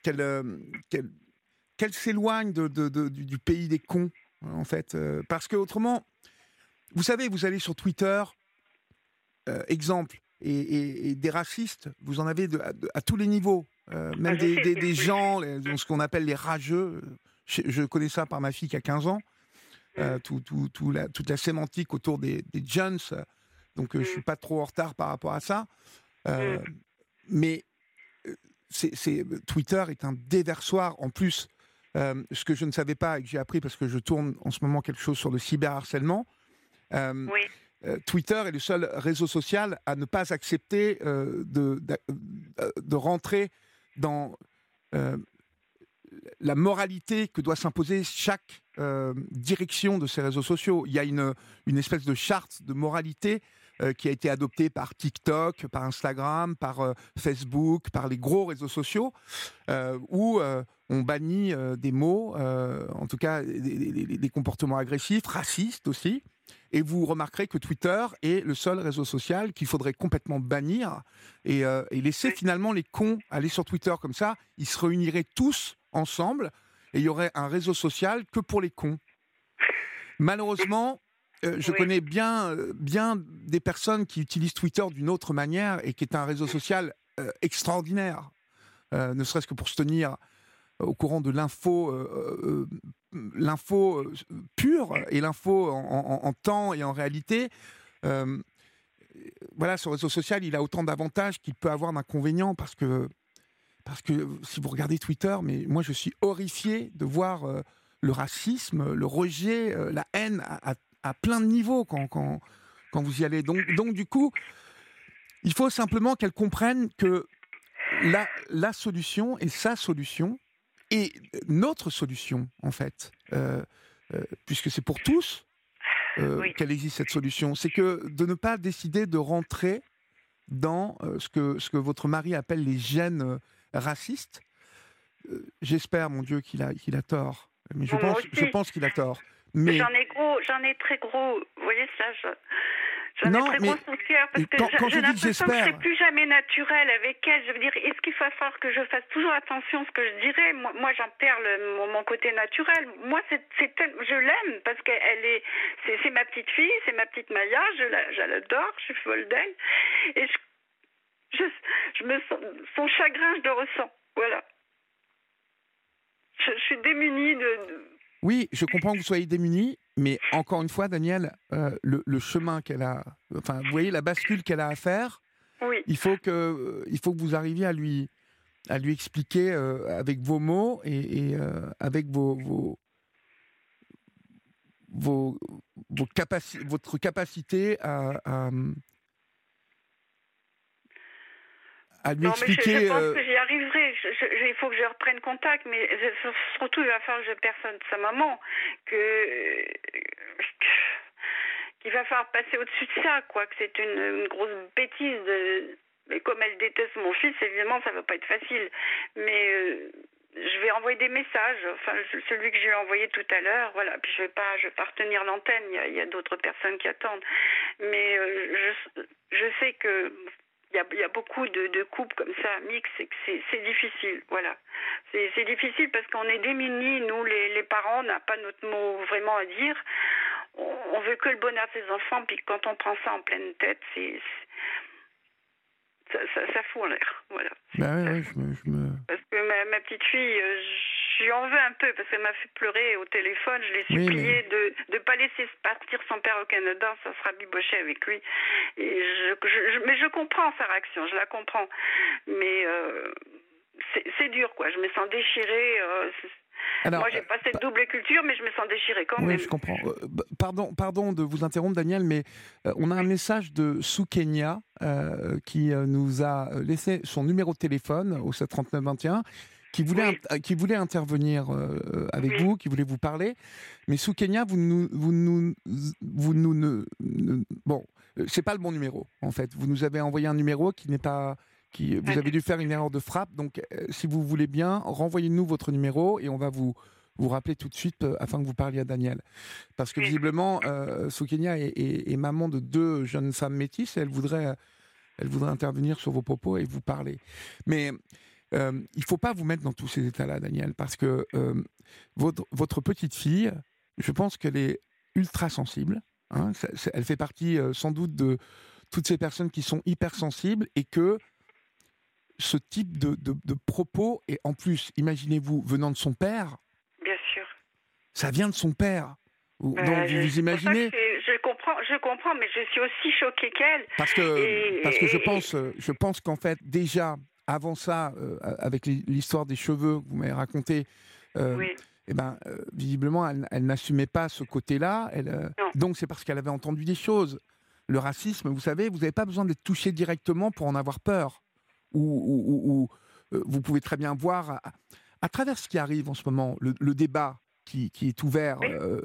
s'éloigne du pays des cons, en fait. Parce que autrement, vous savez, vous allez sur Twitter, exemple, et des racistes, vous en avez à tous les niveaux. Même des gens, ce qu'on appelle les rageux. Je connais ça par ma fille qui a 15 ans. Toute la sémantique autour des jeunes. Donc, je ne suis pas trop en retard par rapport à ça. Mais Twitter est un déversoir. En plus, ce que je ne savais pas et que j'ai appris parce que je tourne en ce moment quelque chose sur le cyberharcèlement. Twitter est le seul réseau social à ne pas accepter de rentrer dans la moralité que doit s'imposer chaque direction de ces réseaux sociaux. Il y a une espèce de charte de moralité qui a été adoptée par TikTok, par Instagram, par Facebook, par les gros réseaux sociaux, où on bannit des mots, en tout cas des comportements agressifs, racistes aussi. Et vous remarquerez que Twitter est le seul réseau social qu'il faudrait complètement bannir et laisser finalement les cons aller sur Twitter comme ça. Ils se réuniraient tous ensemble et il y aurait un réseau social que pour les cons. Malheureusement, je connais bien des personnes qui utilisent Twitter d'une autre manière et qui est un réseau social extraordinaire, ne serait-ce que pour se tenir au courant de l'info pure et l'info en temps et en réalité. Voilà, ce réseau social, il a autant d'avantages qu'il peut avoir d'inconvénients parce que si vous regardez Twitter, mais moi je suis horrifié de voir le racisme, le rejet, la haine à plein de niveaux quand vous y allez. Donc du coup, il faut simplement qu'elle comprenne que la solution et sa solution et notre solution, en fait, puisque c'est pour tous qu'elle existe cette solution, c'est que de ne pas décider de rentrer dans ce que votre mari appelle les gènes racistes. J'espère, mon Dieu, qu'il a tort. Mais je pense qu'il a tort. Mais j'en ai très gros. Vous voyez ça, j'en ai très gros sous le cœur parce que j'ai l'impression que je ne serai plus jamais naturelle avec elle. Je veux dire, est-ce qu'il va falloir que je fasse toujours attention à ce que je dirais? Moi, j'en perds mon côté naturel. Moi, je l'aime parce qu'elle c'est ma petite fille, c'est ma petite Maya. Je l'adore, je suis folle d'elle. Et je me sens, son chagrin, je le ressens. Voilà. Je suis démunie Oui, je comprends que vous soyez démunie, mais encore une fois, Daniel, le chemin qu'elle a, enfin, vous voyez la bascule qu'elle a à faire. Oui. Il faut que vous arriviez à lui expliquer avec vos mots et avec votre capacité à à lui Non, mais expliquer. je pense que j'y arriverai. Il faut que je reprenne contact, mais surtout, il va falloir que je personne de sa maman, qu'il va falloir passer au-dessus de ça, quoi, que c'est une grosse bêtise. Mais comme elle déteste mon fils, évidemment, ça va pas être facile. Mais je vais envoyer des messages, enfin celui que j'ai envoyé tout à l'heure, voilà. Puis je vais pas retenir l'antenne. Il y a d'autres personnes qui attendent. Mais je sais que il y a beaucoup de couples comme ça, mixtes, et que c'est difficile, voilà. C'est difficile parce qu'on est démunis, nous, les parents, on n'a pas notre mot vraiment à dire. On veut que le bonheur de ses enfants, puis quand on prend ça en pleine tête, ça fout en l'air, voilà. Oui, Parce que ma petite fille, je lui en veux un peu, parce qu'elle m'a fait pleurer au téléphone. Je l'ai supplié de ne pas laisser partir son père au Canada, ça sera biboché avec lui. Et mais je comprends sa réaction, je la comprends. Mais c'est dur, quoi. Je me sens déchirée. Alors, moi, j'ai pas cette double culture, mais je me sens déchirée quand même. Oui, je comprends. Pardon de vous interrompre, Daniel, mais on a un message de Soukenia qui nous a laissé son numéro de téléphone au 739-21, qui voulait intervenir avec vous, qui voulait vous parler. Mais Soukenia, bon, c'est pas le bon numéro, en fait. Vous nous avez envoyé un numéro qui n'est pas... Vous avez dû faire une erreur de frappe, donc si vous voulez bien, renvoyez-nous votre numéro et on va vous rappeler tout de suite afin que vous parliez à Daniel. Parce que visiblement, Soukenia est maman de 2 jeunes femmes métisses et elle voudrait intervenir sur vos propos et vous parler. Mais il ne faut pas vous mettre dans tous ces états-là, Daniel, parce que votre petite fille, je pense qu'elle est ultra sensible. Hein, elle fait partie sans doute de toutes ces personnes qui sont hypersensibles et que ce type de propos, et en plus, imaginez-vous, venant de son père. Bien sûr. Ça vient de son père. Donc, vous imaginez. Je comprends, mais je suis aussi choquée qu'elle. Parce que je pense qu'en fait, déjà, avant ça, avec l'histoire des cheveux que vous m'avez raconté, visiblement, elle n'assumait pas ce côté-là. Donc, c'est parce qu'elle avait entendu des choses. Le racisme, vous savez, vous n'avez pas besoin d'être touché directement pour en avoir peur. Ou vous pouvez très bien voir à travers ce qui arrive en ce moment, le débat qui est ouvert,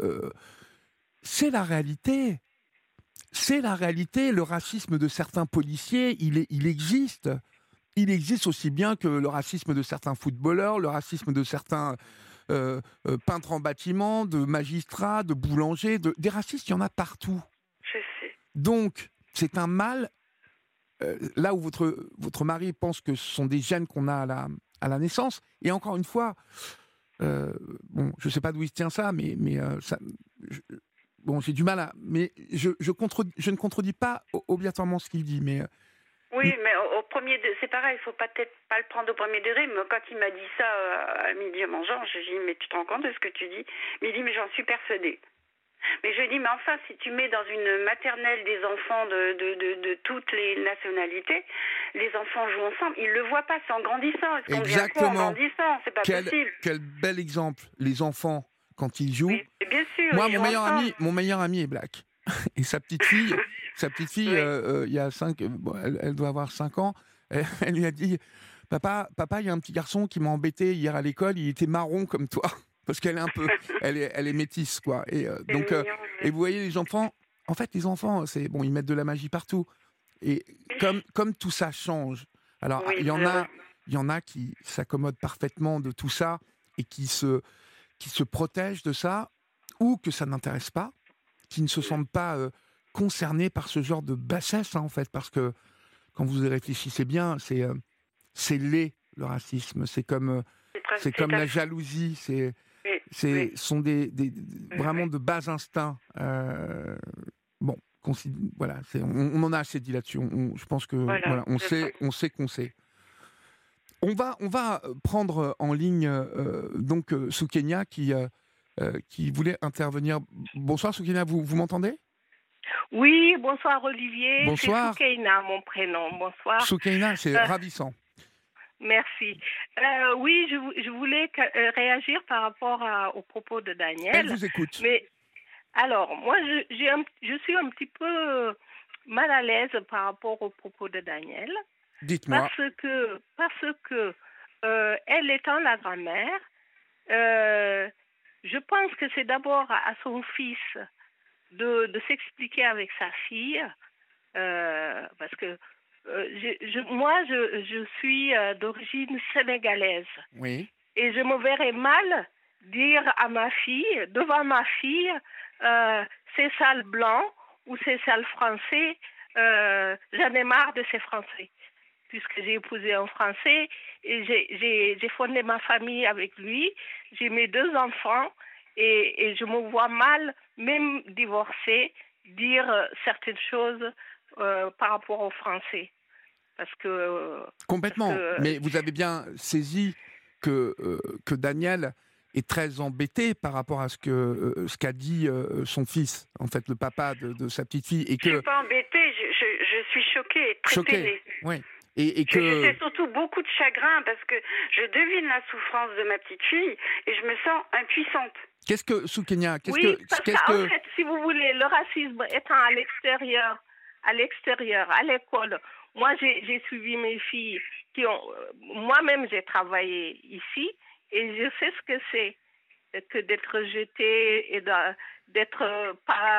c'est la réalité. C'est la réalité. Le racisme de certains policiers, il existe. Il existe aussi bien que le racisme de certains footballeurs, le racisme de certains peintres en bâtiment, de magistrats, de boulangers. Des racistes, il y en a partout. Je sais. Donc, c'est un mal... là où votre mari pense que ce sont des gènes qu'on a à la naissance, et encore une fois, bon, je ne sais pas d'où il se tient ça, mais j'ai du mal à... Mais je ne contredis pas obligatoirement ce qu'il dit, mais... Oui, mais c'est pareil, il ne faut peut-être pas le prendre au premier degré, mais quand il m'a dit ça à midi en mangeant, je lui ai dit, mais tu te rends compte de ce que tu dis? Mais il dit, mais j'en suis persuadée. Mais je dis, mais enfin, si tu mets dans une maternelle des enfants de toutes les nationalités, les enfants jouent ensemble, ils ne le voient pas, c'est en grandissant. Est-ce qu'on vient quoi en grandissant? C'est pas possible. Quel bel exemple, les enfants, quand ils jouent. Oui, bien sûr. Moi, mon meilleur ami est black. Et sa petite fille, il y a 5, elle doit avoir 5 ans, elle lui a dit, papa, il y a un petit garçon qui m'a embêté hier à l'école, il était marron comme toi. Parce qu'elle est un peu, elle est métisse, quoi. Et donc, et vous voyez les enfants. En fait, les enfants, ils mettent de la magie partout. Et comme tout ça change. Alors, il y en a qui s'accommodent parfaitement de tout ça et qui se protègent de ça, ou que ça n'intéresse pas, qui ne se sentent pas concernés par ce genre de bassesse, hein, en fait, parce que quand vous y réfléchissez bien, c'est laid, le racisme. C'est comme la jalousie. Sont vraiment de bas instincts. Bon, voilà, on en a assez dit là-dessus. Je pense que on sait qu'on sait. On va prendre en ligne donc Soukenia qui voulait intervenir. Bonsoir Soukenia, vous m'entendez? Oui, bonsoir Olivier. Bonsoir. C'est Soukaina, mon prénom. Bonsoir. Soukaina, c'est ravissant. Merci. Oui, je voulais réagir par rapport aux propos de Daniel. Elle vous écoute. Mais alors, moi, je suis un petit peu mal à l'aise par rapport aux propos de Daniel. Dites-moi. Parce que elle étant la grand-mère, je pense que c'est d'abord à son fils de s'expliquer avec sa fille, parce que moi, je suis d'origine sénégalaise. Oui. Et je me verrais mal dire à ma fille, devant ma fille, c'est sale blanc ou c'est sale français, j'en ai marre de ces français. Puisque j'ai épousé un Français et j'ai fondé ma famille avec lui, j'ai mes 2 enfants et je me vois mal, même divorcée, dire certaines choses par rapport aux Français. Complètement. Mais vous avez bien saisi que Daniel est très embêté par rapport à ce qu'a dit son fils, en fait, le papa de sa petite fille. Et je ne suis pas embêtée, je suis choquée, très peinée. Oui. J'ai surtout beaucoup de chagrin parce que je devine la souffrance de ma petite fille et je me sens impuissante. Qu'est-ce que, Soukenia, qu'en fait, si vous voulez, le racisme étant à l'extérieur, à l'école, moi j'ai suivi mes filles qui ont, moi-même j'ai travaillé ici et je sais ce que c'est que d'être rejetée et d'être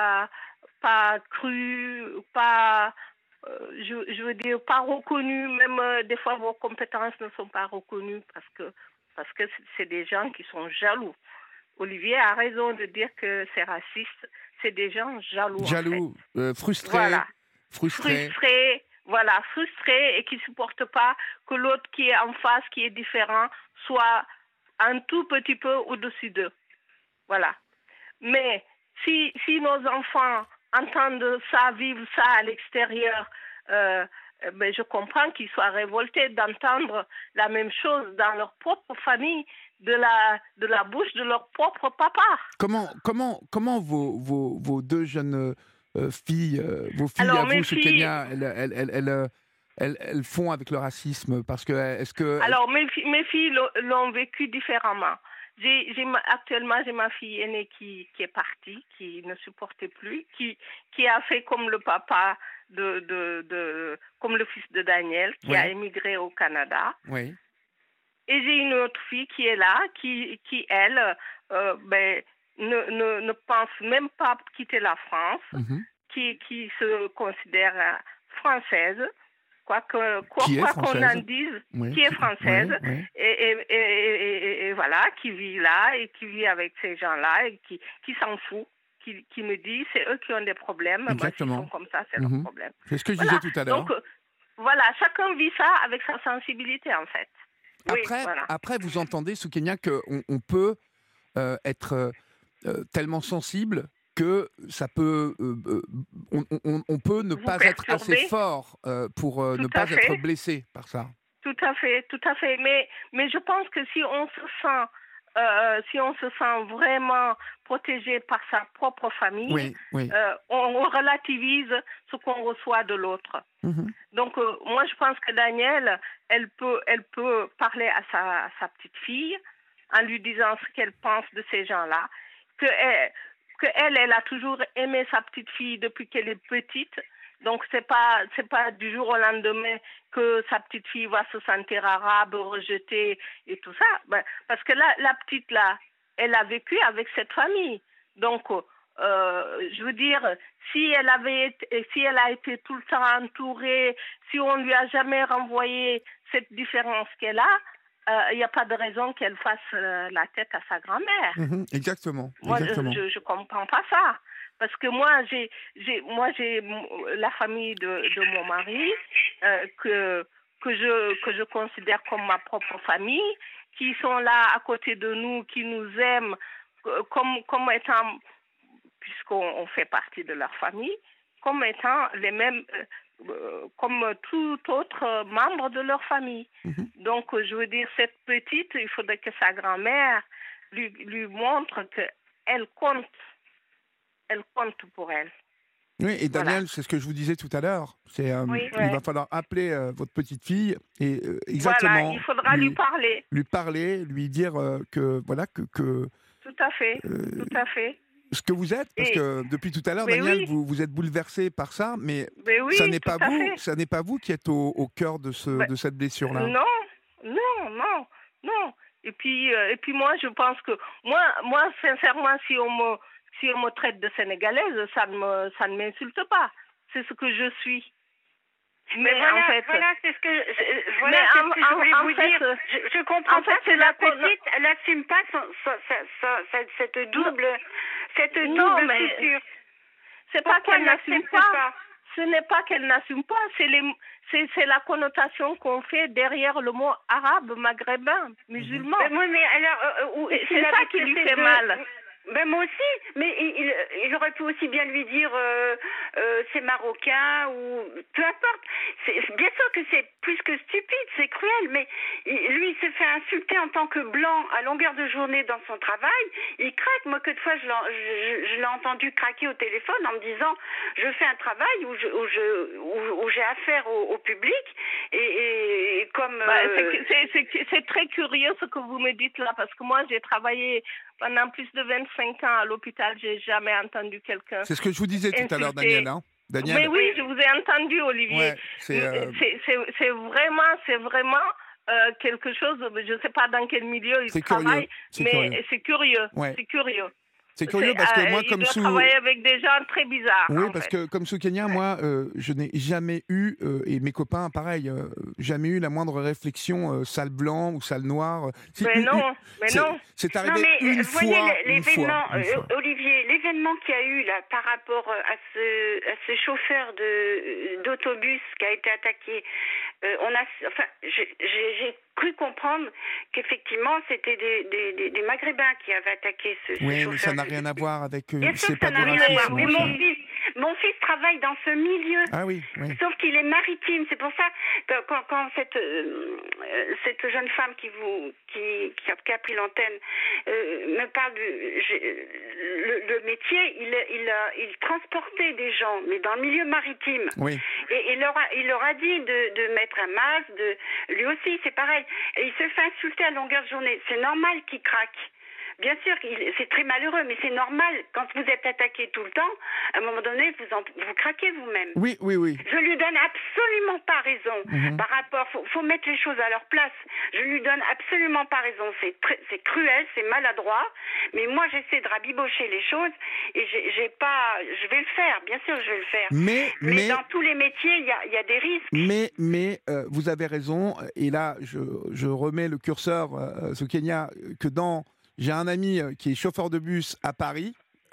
pas cru, pas... je veux dire, pas reconnu, même des fois vos compétences ne sont pas reconnues parce que c'est des gens qui sont jaloux. Olivier a raison de dire que c'est raciste, c'est des gens jaloux. Jaloux, en fait. Frustrés. Voilà. Frustrés et qui ne supportent pas que l'autre qui est en face, qui est différent, soit un tout petit peu au-dessus d'eux. Voilà. Mais si nos enfants entendent ça, vivent ça à l'extérieur, ben je comprends qu'ils soient révoltés d'entendre la même chose dans leur propre famille, de la bouche de leur propre papa. Comment vos 2 jeunes filles, vos filles à vous, Soukenia, elles font avec le racisme? Parce que Alors mes filles l'ont vécu différemment. Actuellement, j'ai ma fille aînée qui est partie, qui ne supportait plus, qui a fait comme le papa comme le fils de Daniel, qui a émigré au Canada. Oui. Et j'ai une autre fille qui est là, qui elle, ne pense même pas quitter la France, qui se considère française. Quoi qu'on en dise, qui est française, et voilà, qui vit là et qui vit avec ces gens-là et qui s'en fout, qui me dit c'est eux qui ont des problèmes, exactement. Ils sont comme ça, c'est leur problème. C'est ce que je disais tout à l'heure. Donc voilà, chacun vit ça avec sa sensibilité en fait. Après vous entendez, Soukenia, qu'on peut être tellement sensible que ça peut, on peut ne pas être assez fort pour ne pas être blessé par ça. Tout à fait. Mais je pense que si on se sent vraiment protégé par sa propre famille, on relativise ce qu'on reçoit de l'autre. Donc moi je pense que Danielle, elle peut parler à sa petite fille en lui disant ce qu'elle pense de ces gens-là, qu'elle a toujours aimé sa petite fille depuis qu'elle est petite. Donc c'est pas du jour au lendemain que sa petite fille va se sentir arabe, rejetée et tout ça. Parce que la petite là, elle a vécu avec cette famille. Donc je veux dire, si elle a été tout le temps entourée, si on lui a jamais renvoyé cette différence qu'elle a, il n'y a pas de raison qu'elle fasse la tête à sa grand-mère. Exactement. Moi, je comprends pas ça. Parce que moi, j'ai la famille de mon mari que je considère comme ma propre famille, qui sont là à côté de nous, qui nous aiment comme étant, puisqu'on fait partie de leur famille, comme étant les mêmes, comme tout autre membre de leur famille. Donc, je veux dire, cette petite, il faudrait que sa grand-mère lui montre qu'elle compte. Elle compte pour elle. Oui, et Daniel, c'est ce que je vous disais tout à l'heure. Il va falloir appeler votre petite fille et exactement. Voilà, il faudra lui parler. Lui parler, lui dire que voilà que. Tout à fait. ce que vous êtes, parce que depuis tout à l'heure, Daniel, vous êtes bouleversé par ça, mais ça n'est pas vous, ça n'est pas vous qui êtes au cœur de cette blessure-là. Non. Et puis moi, je pense que moi, sincèrement, si on me traite de sénégalaise, ça ne m'insulte pas. C'est ce que je suis. Mais voilà, c'est ce que je voulais vous dire. Je comprends pas que la petite, elle n'assume pas cette double culture. C'est pas qu'elle n'assume pas. Ce n'est pas qu'elle n'assume pas. C'est la connotation qu'on fait derrière le mot arabe, maghrébin, musulman. Mais alors, c'est ça qui lui fait mal. Moi aussi, mais il aurait pu aussi bien lui dire c'est marocain ou peu importe. Bien sûr que c'est plus que stupide, c'est cruel, mais lui il se fait insulter en tant que blanc à longueur de journée dans son travail. Il craque. Moi, que de fois je l'ai entendu craquer au téléphone en me disant je fais un travail où j'ai affaire au public et comme c'est très curieux ce que vous me dites là, parce que moi j'ai travaillé pendant plus de 25 ans à l'hôpital, j'ai jamais entendu quelqu'un. C'est ce que je vous disais tout à l'heure, Daniel. Hein, Daniel. Mais oui, je vous ai entendu, Olivier. Ouais, c'est vraiment quelque chose. Je ne sais pas dans quel milieu il travaille, mais c'est curieux. Ouais. C'est curieux. C'est curieux parce que moi, comme il doit travailler avec des gens très bizarres. Oui, parce que comme Soukenia, moi, je n'ai jamais eu, et mes copains, pareil, jamais eu la moindre réflexion sale blanc ou sale noir. Mais non. C'est arrivé une fois. Olivier, l'événement qu'il y a eu là par rapport à ce chauffeur d'autobus qui a été attaqué, j'ai cru comprendre qu'effectivement c'était des Maghrébins qui avaient attaqué ce chauffeur. Mais ça n'a rien à voir avec. C'est pas du racisme. Mais mon fils travaille dans ce milieu. Ah oui. Sauf qu'il est maritime. C'est pour ça que quand cette jeune femme qui a pris l'antenne me parle le métier, il transportait des gens, mais dans le milieu maritime. Oui. Et il leur a dit de mettre un masque. Lui aussi, c'est pareil. Et il se fait insulter à longueur de journée. C'est normal qu'il craque. Bien sûr, c'est très malheureux, mais c'est normal. Quand vous êtes attaqué tout le temps, à un moment donné, vous craquez vous-même. Oui. Je lui donne absolument pas raison par rapport. Faut mettre les choses à leur place. Je lui donne absolument pas raison. C'est cruel, c'est maladroit. Mais moi, j'essaie de rabibocher les choses et je vais le faire. Bien sûr, je vais le faire. Mais dans tous les métiers, il y a des risques. Mais vous avez raison. Et là, je remets le curseur, Soukenia, que j'ai un ami qui est chauffeur de bus à Paris,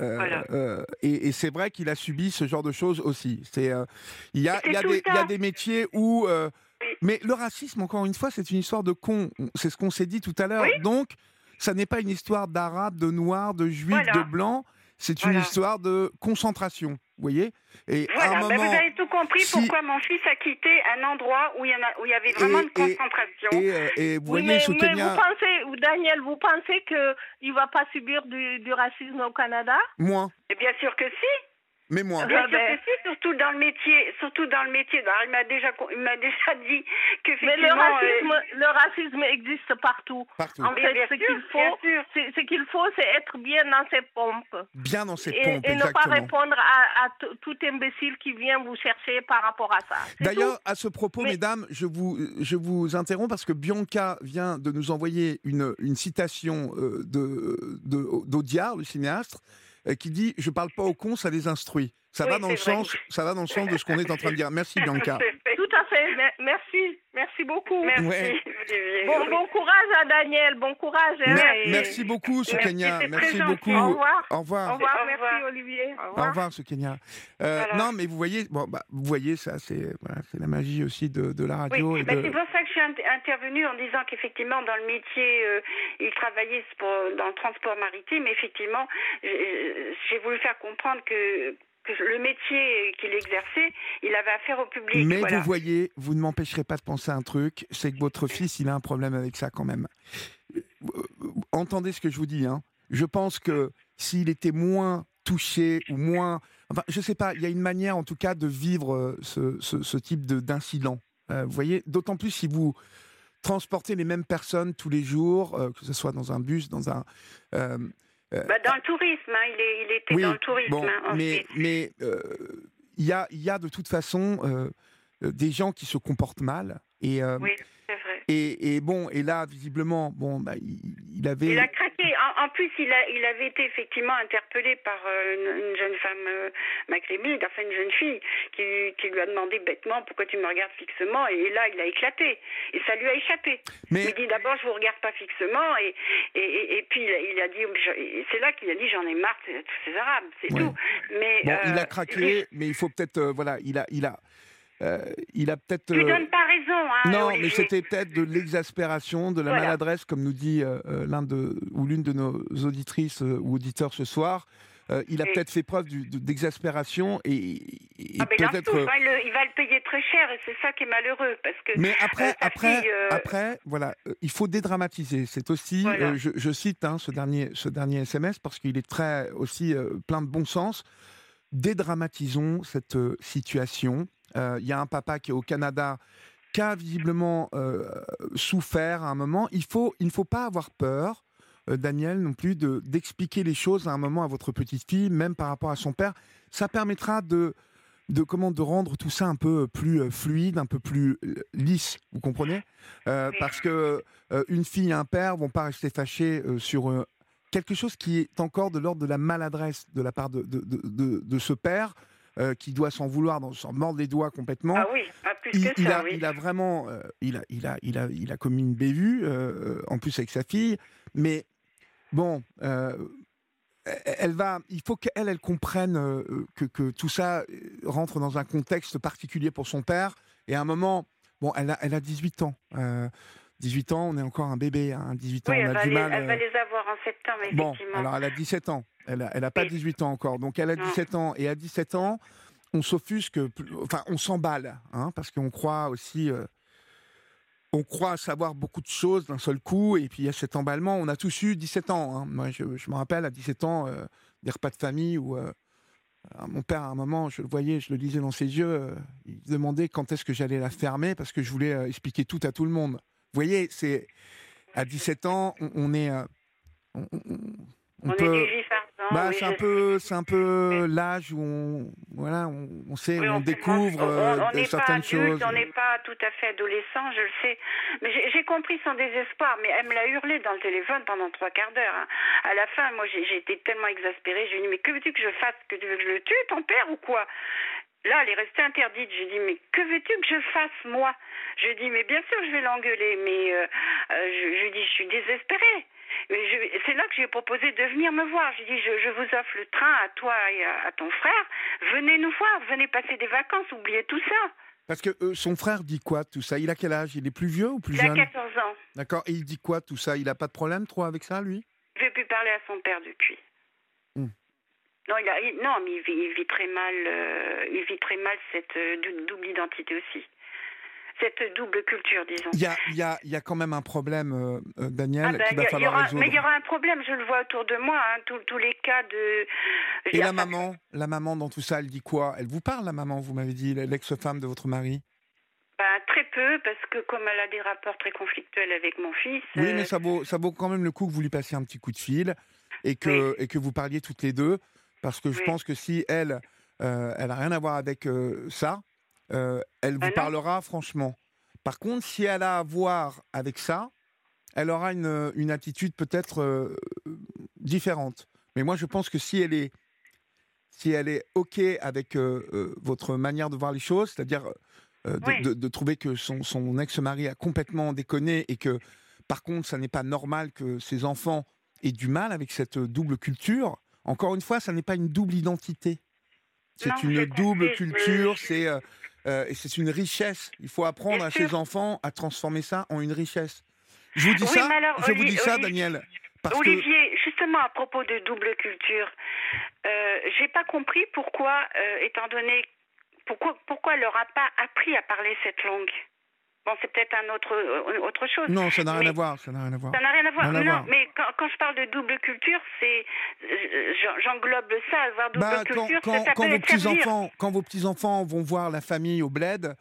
et c'est vrai qu'il a subi ce genre de choses aussi. Il y a des métiers où... Mais le racisme, encore une fois, c'est une histoire de con. C'est ce qu'on s'est dit tout à l'heure. Oui. Donc, ça n'est pas une histoire d'arabe, de noir, de juif, de blanc. C'est une histoire de concentration, vous voyez. Et à un moment, vous avez tout compris pourquoi mon fils a quitté un endroit où il y avait vraiment une concentration. Et vous voyez, Soukenia... Daniel, vous pensez qu'il ne va pas subir du racisme au Canada? Moi. Et bien sûr que si. Mais moi. Bien sûr que si, surtout dans le métier. Alors, il m'a déjà dit qu'effectivement... Mais le racisme existe partout. En fait, ce qu'il faut, c'est être bien dans ses pompes. Bien dans ses pompes, et ne pas répondre à tout imbécile qui vient vous chercher par rapport à ça. D'ailleurs, à ce propos, mesdames, je vous interromps parce que Bianca vient de nous envoyer une citation d'Audiard, le cinéaste, qui dit « Je parle pas aux cons, ça les instruit ». Ça va dans le sens de ce qu'on est en train de dire. Merci, Bianca. Tout à fait. Merci beaucoup. Merci. Ouais. Bon courage à Daniel. Bon courage. Merci beaucoup, Soukenia. Merci beaucoup. Au revoir. Au revoir. Au revoir. Merci, Olivier. Au revoir, Soukenia. Non, mais vous voyez, ça, c'est la magie aussi de la radio. Oui, c'est pour ça que je suis intervenue en disant qu'effectivement, dans le métier, il travaillait dans le transport maritime. Effectivement, j'ai voulu faire comprendre que le métier qu'il exerçait, il avait affaire au public. Mais vous voyez, vous ne m'empêcherez pas de penser à un truc, c'est que votre fils, il a un problème avec ça quand même. Entendez ce que je vous dis, hein. Je pense que s'il était moins touché ou moins... Enfin, je ne sais pas, il y a une manière en tout cas de vivre ce type d'incident. Vous voyez, d'autant plus si vous transportez les mêmes personnes tous les jours, que ce soit dans un bus, dans un... Dans le tourisme, il était dans le tourisme. Bon, mais il y a de toute façon des gens qui se comportent mal. Oui, c'est vrai. Et là, visiblement, il avait... Il a craqué. En plus, il avait été effectivement interpellé par une jeune femme maghrébine, enfin une jeune fille, qui lui a demandé bêtement pourquoi tu me regardes fixement. Et là, il a éclaté. Et ça lui a échappé. Mais... Il dit d'abord, je vous regarde pas fixement. Et puis, il a dit, c'est là qu'il a dit, j'en ai marre de tous ces Arabes. C'est tout. Mais, il a craqué, mais il faut peut-être... il a peut-être... Tu donnes pas raison, non, Olivier. mais c'était peut-être de l'exaspération, de la maladresse, comme nous dit l'une de nos auditrices ou auditeurs ce soir. Il a peut-être fait preuve d'exaspération et peut-être... il va le payer très cher et c'est ça qui est malheureux. Parce que, mais après, voilà, il faut dédramatiser. C'est aussi, je cite ce dernier SMS parce qu'il est très aussi plein de bon sens. Dédramatisons cette situation. Il y a un papa qui est au Canada qui a visiblement souffert à un moment. Il ne faut pas avoir peur, Daniel, non plus, d'expliquer les choses à un moment à votre petite fille, même par rapport à son père. Ça permettra de rendre tout ça un peu plus fluide, un peu plus lisse, vous comprenez ? Parce que une fille et un père vont pas rester fâchés sur quelque chose qui est encore de l'ordre de la maladresse de la part de ce père. Qui doit s'en vouloir, s'en mordre les doigts complètement. Ah oui, plus que ça, il a vraiment, il a commis une bévue, en plus avec sa fille. Mais bon, il faut qu'elle comprenne que tout ça rentre dans un contexte particulier pour son père. Et à un moment, elle a 18 ans. 18 ans, on est encore un bébé. 18 ans, on a du mal. Elle va les avoir en septembre, effectivement. Bon, alors elle a 17 ans. Elle n'a pas 18 ans encore. Donc elle a 17 ans. Et à 17 ans, on s'offusque, on s'emballe. Parce qu'on croit aussi... on croit savoir beaucoup de choses d'un seul coup. Et puis il y a cet emballement. On a tous eu 17 ans. Moi, je me rappelle, à 17 ans, des repas de famille où... mon père, à un moment, je le voyais, je le lisais dans ses yeux. Il se demandait quand est-ce que j'allais la fermer parce que je voulais expliquer tout à tout le monde. Vous voyez, c'est... À 17 ans, on est... On peut... est du vif ardent. C'est un peu l'âge où on sait, on découvre certaines choses. On n'est pas tout à fait adolescent, je le sais. Mais j'ai compris son désespoir, mais elle me l'a hurlé dans le téléphone pendant 3 quarts d'heure. À la fin, moi, j'ai été tellement exaspérée. Je lui ai dit, mais que veux-tu que je fasse? Que tu veux que je le tue, ton père, ou quoi? Là, elle est restée interdite. J'ai dit, mais que veux-tu que je fasse, moi? Je dis, mais bien sûr, je vais l'engueuler, mais je dis, je suis désespérée. C'est là que j'ai proposé de venir me voir. J'ai dit, je vous offre le train à toi et à ton frère. Venez nous voir, venez passer des vacances, oubliez tout ça. Parce que son frère dit quoi, tout ça? Il a quel âge? Il est plus vieux ou plus jeune? Il a 14 ans. D'accord. Et il dit quoi, tout ça? Il n'a pas de problème, trop, avec ça, lui? Je ne vais plus parler à son père depuis. Non, mais il vit très mal. Il vit très mal cette double identité aussi. Cette double culture, disons. Il y a quand même un problème, Daniel, qu'il va falloir résoudre. Mais il y aura un problème, je le vois autour de moi, tous les cas de... Et la maman dans tout ça, elle dit quoi? Elle vous parle, la maman, vous m'avez dit, l'ex-femme de votre mari? Très peu, parce que comme elle a des rapports très conflictuels avec mon fils... Oui, mais ça vaut quand même le coup que vous lui passiez un petit coup de fil et que vous parliez toutes les deux, parce que je pense que si elle n'a rien à voir avec ça, elle vous parlera franchement. Par contre, si elle a à voir avec ça, elle aura une attitude peut-être différente. Mais moi, je pense que si elle est OK avec votre manière de voir les choses, c'est-à-dire de trouver que son ex-mari a complètement déconné et que, par contre, ça n'est pas normal que ses enfants aient du mal avec cette double culture. Encore une fois, ça n'est pas une double identité. C'est une double culture, et c'est une richesse. Il faut apprendre à ses enfants à transformer ça en une richesse. Je vous dis ça, Daniel. Olivier, justement à propos de double culture, j'ai pas compris pourquoi, étant donné pourquoi elle leur a pas appris à parler cette langue. Bon, c'est peut-être autre chose. Non, ça n'a rien à voir. Ça n'a rien à voir. Non, mais quand je parle de double culture, j'englobe ça. Avoir double culture, ça peut être servir. Quand vos petits-enfants vont voir la famille au bled,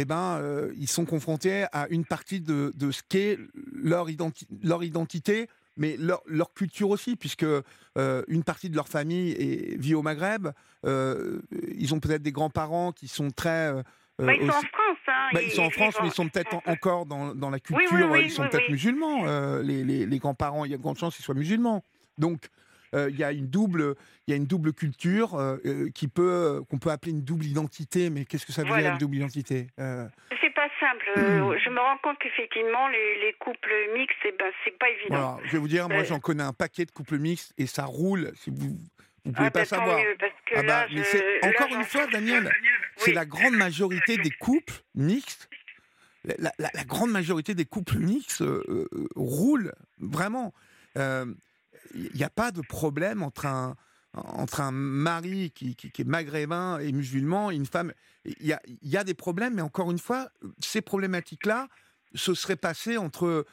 ils sont confrontés à une partie de ce qu'est leur identité mais leur culture aussi, puisque une partie de leur famille vit au Maghreb. Ils ont peut-être des grands-parents qui sont très... ils sont en France. Hein, ils sont en France, mais ils sont peut-être encore dans la culture. Ils sont peut-être musulmans. Les grands-parents, il y a de grandes chances qu'ils soient musulmans. Donc, il y a une double culture qu'on peut appeler une double identité. Mais qu'est-ce que ça veut dire, une double identité? C'est pas simple. Je me rends compte qu'effectivement, les couples mixtes, c'est pas évident. Voilà, je vais vous dire, moi, j'en connais un paquet de couples mixtes et ça roule. Si vous pouvez pas savoir. Mieux, parce que mais c'est encore une fois, Daniel, c'est la grande majorité des couples mixtes. La grande majorité des couples mixtes roulent vraiment. Il n'y a pas de problème entre un mari qui est maghrébin et musulman et une femme. Il y a des problèmes, mais encore une fois, ces problématiques-là se seraient passées entre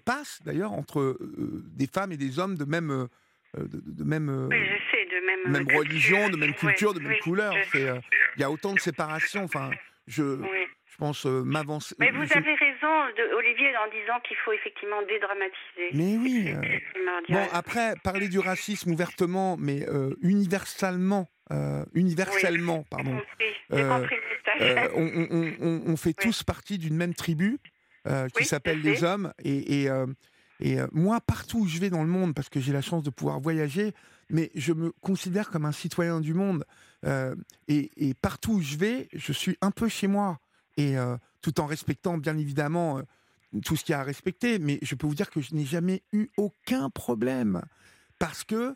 des femmes et des hommes de même religion, de même culture, de même couleur. Il y a autant de séparation. Enfin, je pense m'avancer. Mais vous avez raison, Olivier, en disant qu'il faut effectivement dédramatiser. Mais oui. Bon, après, parler du racisme ouvertement, mais universellement, pardon. J'ai compris le message. On fait tous partie d'une même tribu qui s'appelle les hommes. Et moi, partout où je vais dans le monde, parce que j'ai la chance de pouvoir voyager, mais je me considère comme un citoyen du monde. Et partout où je vais, je suis un peu chez moi. Et tout en respectant, bien évidemment, tout ce qu'il y a à respecter. Mais je peux vous dire que je n'ai jamais eu aucun problème. Parce que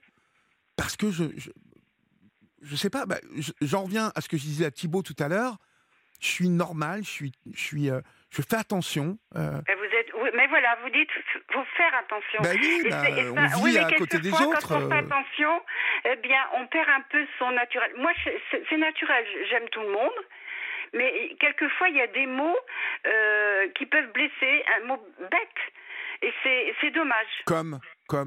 je sais pas, j'en reviens à ce que je disais à Thibaut tout à l'heure. Je suis normal, je fais attention. Mais voilà, vous dites, faut faire attention. On vit à côté des autres. Quand on fait attention, eh bien, on perd un peu son naturel. Moi, c'est naturel, j'aime tout le monde. Mais quelquefois, il y a des mots qui peuvent blesser, un mot bête. Et c'est dommage. Comme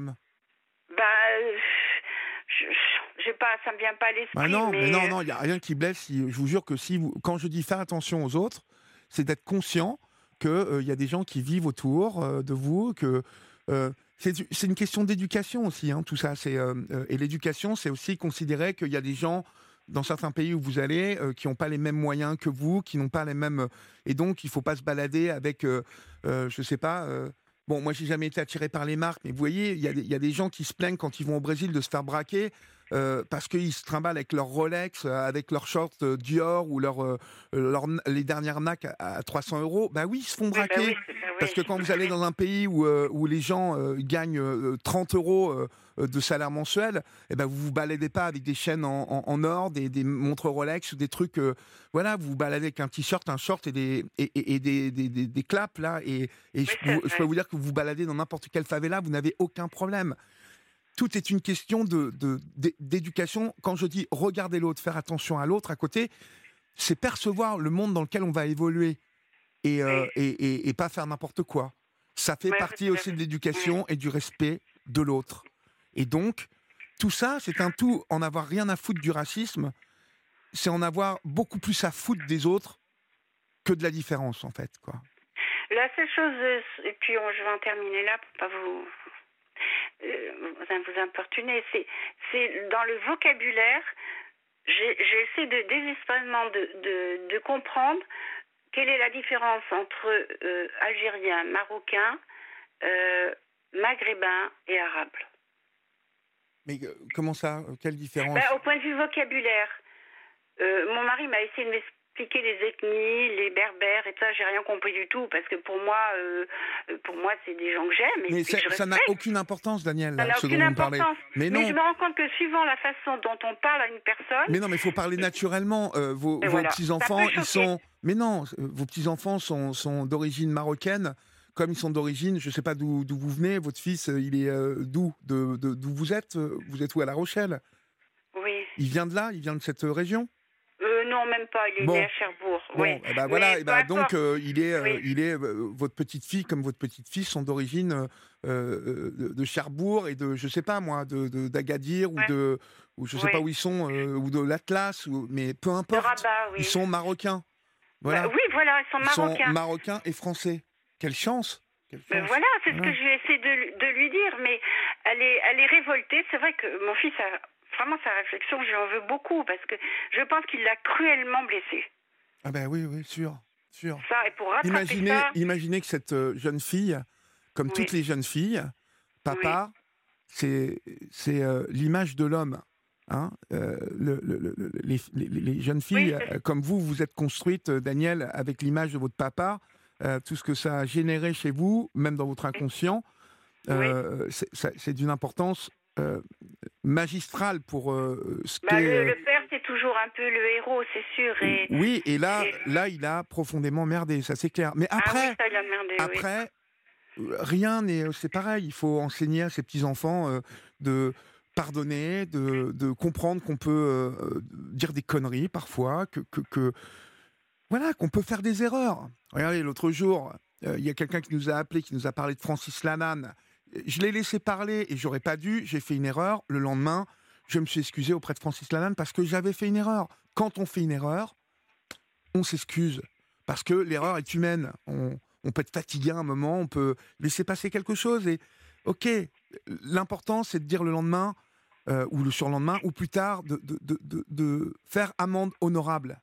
ça me vient pas à l'esprit. Non, il n'y a rien qui blesse. Je vous jure que quand je dis faire attention aux autres, c'est d'être conscient qu'il y a des gens qui vivent autour de vous, que c'est une question d'éducation aussi, hein, tout ça. Et l'éducation, c'est aussi considérer qu'il y a des gens dans certains pays où vous allez qui n'ont pas les mêmes moyens que vous, qui n'ont pas les mêmes... Et donc, il ne faut pas se balader avec, je ne sais pas... Bon, moi, j'ai jamais été attiré par les marques, mais vous voyez, il y a des gens qui se plaignent quand ils vont au Brésil de se faire braquer parce qu'ils se trimballent avec leur Rolex, avec leurs shorts Dior ou les dernières NAC à 300 €. Bah oui, ils se font braquer. Parce que quand vous allez dans un pays où les gens gagnent 30 € de salaire mensuel, eh ben vous baladez pas avec des chaînes en or, des montres Rolex ou des trucs. Voilà, vous vous baladez avec un t-shirt, un short et des claps là. Et je peux vous dire que vous vous baladez dans n'importe quelle favela, vous n'avez aucun problème. Tout est une question d'éducation. Quand je dis regarder l'autre, faire attention à l'autre à côté, c'est percevoir le monde dans lequel on va évoluer et pas faire n'importe quoi. Ça fait partie aussi de l'éducation et du respect de l'autre. Et donc, tout ça, c'est un tout. En avoir rien à foutre du racisme, c'est en avoir beaucoup plus à foutre des autres que de la différence, en fait, quoi. La seule chose, et puis je vais en terminer là pour pas vous importuner, c'est dans le vocabulaire, j'essaie désespérément de comprendre quelle est la différence entre Algérien, Marocain, Maghrébin et Arabe. Mais comment ça? Quelle différence? Au point de vue vocabulaire. Mon mari m'a essayé de m'expliquer les ethnies, les berbères et ça, j'ai rien compris du tout parce que pour moi, c'est des gens que j'aime. Mais ça n'a aucune importance, Daniel, ça n'a ce aucune dont vous parlez. Mais je me rends compte que suivant la façon dont on parle à une personne... Mais non, mais il faut parler naturellement. Vos petits-enfants, ils sont... Mais non, vos petits-enfants sont d'origine marocaine. Comme ils sont d'origine, je ne sais pas d'où vous venez, votre fils, il est d'où vous êtes? Vous êtes où, à La Rochelle? Oui. Il vient de là? Il vient de cette région? Non, même pas, il est né à Cherbourg. Bon, oui. Voilà, donc il est votre petite fille comme votre petite fille sont d'origine de Cherbourg et de, je sais pas moi, d'Agadir ou je sais pas où ils sont, ou de l'Atlas, mais peu importe, Rabat, ils sont marocains. Voilà. Oui, voilà, ils sont marocains. Ils sont marocains et français. Quelle chance! Ben voilà, c'est ce que je vais essayer de lui dire, mais elle est révoltée. C'est vrai que mon fils a vraiment sa réflexion, je lui en veux beaucoup, parce que je pense qu'il l'a cruellement blessé. Ah ben oui, sûr. Ça, et pour rattraper imaginez que cette jeune fille, comme toutes les jeunes filles, papa, c'est l'image de l'homme. Hein, les jeunes filles, comme vous êtes construites, Daniel, avec l'image de votre papa, tout ce que ça a généré chez vous, même dans votre inconscient, c'est d'une importance magistrale pour ce qu'est... Le père, c'est toujours un peu le héros, c'est sûr. Oui, et là, il a profondément merdé, ça c'est clair. Mais après, ça, il a merdé, rien n'est... C'est pareil, il faut enseigner à ses petits-enfants de pardonner, de comprendre qu'on peut dire des conneries parfois, voilà, qu'on peut faire des erreurs. Regardez, l'autre jour, il y a quelqu'un qui nous a appelé, qui nous a parlé de Francis Lalanne. Je l'ai laissé parler et j'aurais pas dû, j'ai fait une erreur. Le lendemain, je me suis excusé auprès de Francis Lalanne parce que j'avais fait une erreur. Quand on fait une erreur, on s'excuse. Parce que l'erreur est humaine. On peut être fatigué à un moment, on peut laisser passer quelque chose. Et ok, l'important c'est de dire le lendemain ou le surlendemain ou plus tard de faire amende honorable.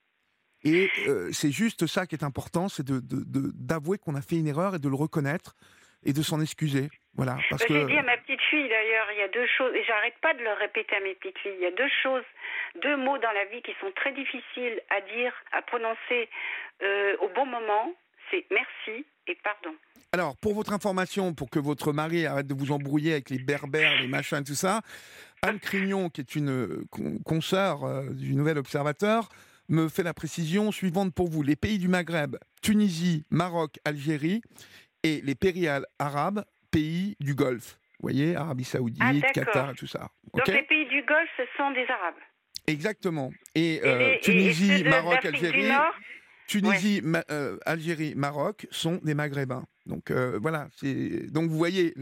Et c'est juste ça qui est important, c'est d'avouer qu'on a fait une erreur et de le reconnaître et de s'en excuser. Voilà, parce que... J'ai dit à ma petite fille d'ailleurs, il y a deux choses, et j'arrête pas de le répéter à mes petites filles, il y a deux mots dans la vie qui sont très difficiles à dire, à prononcer au bon moment, c'est merci et pardon. Alors, pour votre information, pour que votre mari arrête de vous embrouiller avec les berbères, les machins, tout ça, Anne Crignon, qui est une consoeur du Nouvel Observateur, me fait la précision suivante pour vous. Les pays du Maghreb, Tunisie, Maroc, Algérie, et les pays arabes, pays du Golfe. Vous voyez, Arabie Saoudite, Qatar, tout ça. Donc les pays du Golfe, ce sont des Arabes. Exactement. Et Tunisie, Maroc, Algérie... Tunisie, Algérie, Maroc sont des Maghrébins. Donc voilà. Donc vous voyez,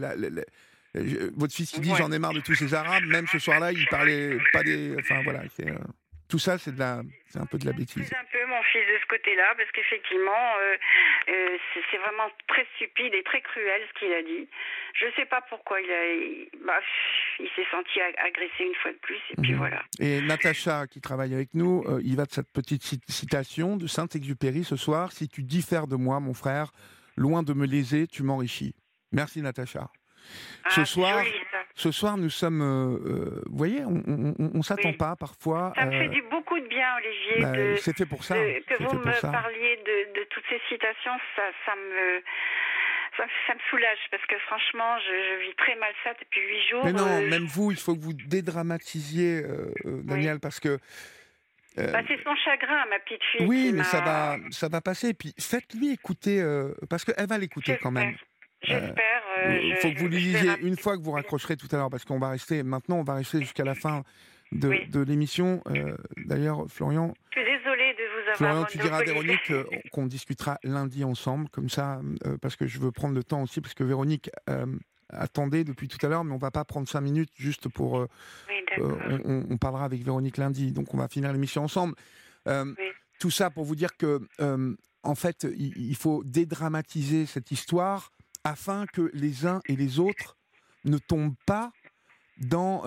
votre fils qui dit j'en ai marre de tous ces Arabes, même ce soir-là, il parlait pas des... Enfin voilà, tout ça c'est un peu de la bêtise. C'est un peu mon fils de ce côté-là, parce qu'effectivement, c'est vraiment très stupide et très cruel ce qu'il a dit. Je ne sais pas pourquoi il s'est senti agressé une fois de plus, et puis voilà. Et Natacha, qui travaille avec nous, il va de cette petite citation de Saint-Exupéry ce soir. « Si tu diffères de moi, mon frère, loin de me léser, tu m'enrichis. » Merci Natacha. Ce soir, nous sommes... vous voyez, on ne s'attend pas parfois... Ça me fait beaucoup de bien, Olivier, c'est fait pour ça. Que vous me parliez de toutes ces citations, ça me soulage, parce que franchement, je vis très mal ça depuis 8 jours. Mais non, même vous, il faut que vous dédramatisiez, Daniel, parce que... c'est son chagrin, ma petite fille. Oui, mais ça va passer. Puis faites-lui écouter, parce qu'elle va l'écouter quand même. J'espère. Il faut que vous lui disiez une fois que vous raccrocherez tout à l'heure, parce qu'on va rester jusqu'à la fin de l'émission. D'ailleurs, Florian... Je suis désolée de vous avoir... Florian, tu diras à Véronique qu'on discutera lundi ensemble, comme ça, parce que je veux prendre le temps aussi, parce que Véronique attendait depuis tout à l'heure, mais on ne va pas prendre 5 minutes juste pour... on parlera avec Véronique lundi, donc on va finir l'émission ensemble. Tout ça pour vous dire que, en fait, il faut dédramatiser cette histoire afin que les uns et les autres ne tombent pas dans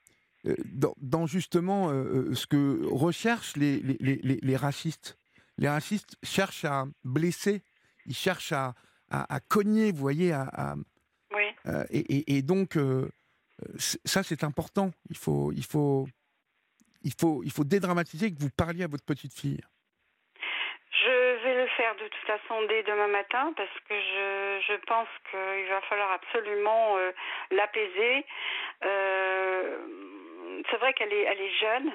justement ce que recherchent les racistes. Les racistes cherchent à blesser, ils cherchent à cogner, vous voyez, et donc ça c'est important. Il faut dédramatiser, que vous parliez à votre petite fille. Je vais le faire de toute façon dès demain matin, parce que je pense qu'il va falloir absolument l'apaiser. C'est vrai qu'elle est jeune.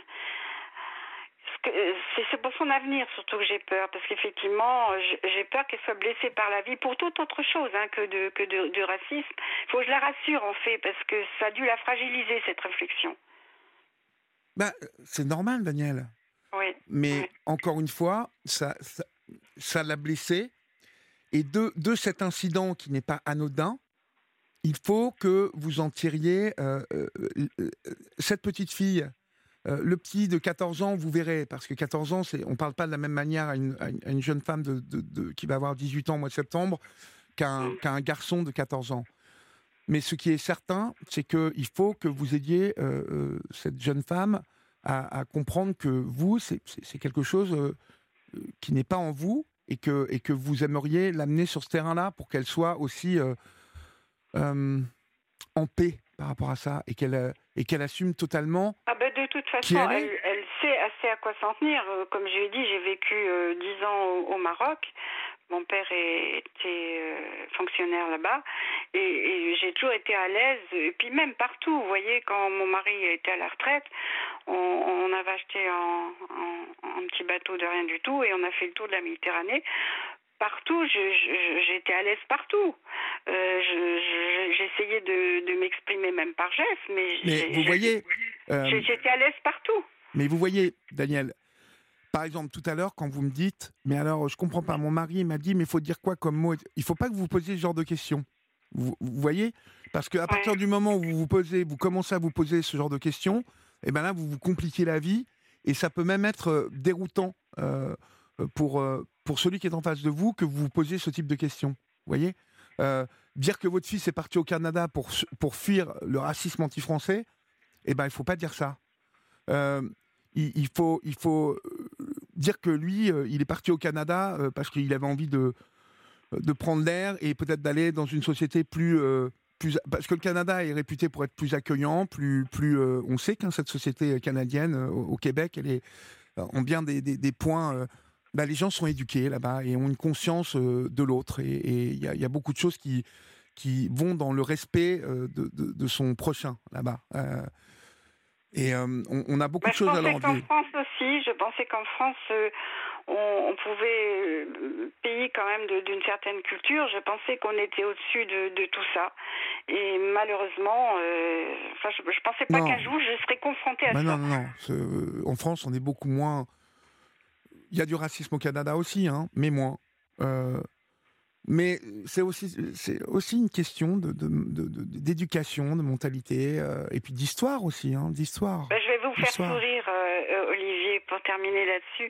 C'est pour son avenir surtout que j'ai peur, parce qu'effectivement, j'ai peur qu'elle soit blessée par la vie pour toute autre chose que de racisme. Il faut que je la rassure, en fait, parce que ça a dû la fragiliser, cette réflexion. C'est normal, Daniel. Oui. Mais encore une fois, ça l'a blessée. Et de cet incident qui n'est pas anodin, il faut que vous en tiriez cette petite fille. Le petit de 14 ans, vous verrez, parce que 14 ans, on ne parle pas de la même manière à une jeune femme qui va avoir 18 ans au mois de septembre qu'un garçon de 14 ans. Mais ce qui est certain, c'est qu'il faut que vous aidiez cette jeune femme à comprendre que vous, c'est quelque chose qui n'est pas en vous et que vous aimeriez l'amener sur ce terrain-là pour qu'elle soit aussi en paix par rapport à ça et qu'elle assume totalement. De toute façon, elle sait assez à quoi s'en tenir. Comme je l'ai dit, j'ai vécu 10 ans au Maroc. Mon père était fonctionnaire là-bas et j'ai toujours été à l'aise. Et puis même partout, vous voyez, quand mon mari était à la retraite, on avait acheté un petit bateau de rien du tout et on a fait le tour de la Méditerranée. Partout, j'étais à l'aise partout. J'essayais de m'exprimer même par geste, mais vous voyez, j'étais à l'aise partout. Mais vous voyez, Daniel, par exemple, tout à l'heure, quand vous me dites, mais alors, je comprends pas, mon mari m'a dit, mais il faut dire quoi comme mot ? Il faut pas que vous posiez ce genre de questions. Vous voyez ? Parce qu'à partir du moment où vous commencez à vous poser ce genre de questions, et ben là, vous vous compliquez la vie et ça peut même être déroutant pour celui qui est en face de vous que vous vous posiez ce type de questions. Vous voyez ? Dire que votre fils est parti au Canada pour fuir le racisme anti-français, eh ben, il faut pas dire ça. Il faut dire que lui, il est parti au Canada parce qu'il avait envie de prendre l'air et peut-être d'aller dans une société plus parce que le Canada est réputé pour être plus accueillant, plus on sait que cette société canadienne au Québec, elle est ont bien des points. Les gens sont éduqués là-bas et ont une conscience de l'autre et il y a beaucoup de choses qui vont dans le respect de son prochain là-bas. On a beaucoup de choses à leur dire. Je pensais qu'en France, on pouvait payer quand même d'une certaine culture. Je pensais qu'on était au-dessus de tout ça. Et malheureusement, je pensais pas qu'un jour je serais confrontée à ça. Non. En France, on est beaucoup moins... Il y a du racisme au Canada aussi, mais moins. Mais c'est aussi une question d'éducation, de mentalité, et puis d'histoire aussi, d'histoire. Je vais vous faire sourire, Olivier, pour terminer là-dessus.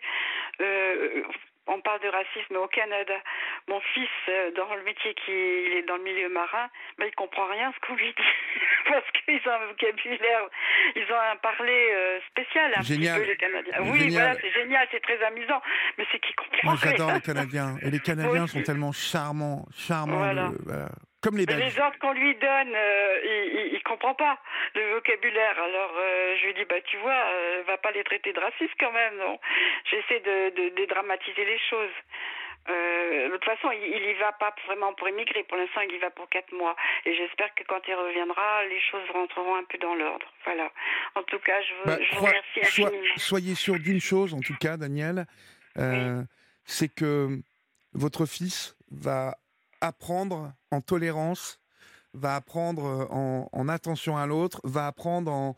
On parle de racisme au Canada. Mon fils, dans le métier il est dans le milieu marin, il comprend rien ce qu'on lui dit. Parce qu'ils ont un vocabulaire, ils ont un parler spécial génial. Petit peu, les Canadiens. Oui, génial. Voilà, c'est génial, c'est très amusant. Mais c'est qu'ils comprennent rien. Moi, j'adore les Canadiens. Et les Canadiens sont tellement charmants. Voilà. Comme les Belges. Les ordres qu'on lui donne, il comprend pas le vocabulaire. Alors, je lui dis, tu vois, va pas les traiter de racistes quand même, non ? J'essaie de dédramatiser les choses. De toute façon, il y va pas vraiment pour émigrer. Pour l'instant, il y va pour 4 mois. Et j'espère que quand il reviendra, les choses rentreront un peu dans l'ordre. Voilà. En tout cas, je vous remercie infiniment. Soyez sûr d'une chose, en tout cas, Daniel, c'est que votre fils va apprendre en tolérance, va apprendre en attention à l'autre, va apprendre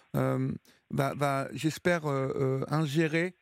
va j'espère, ingérer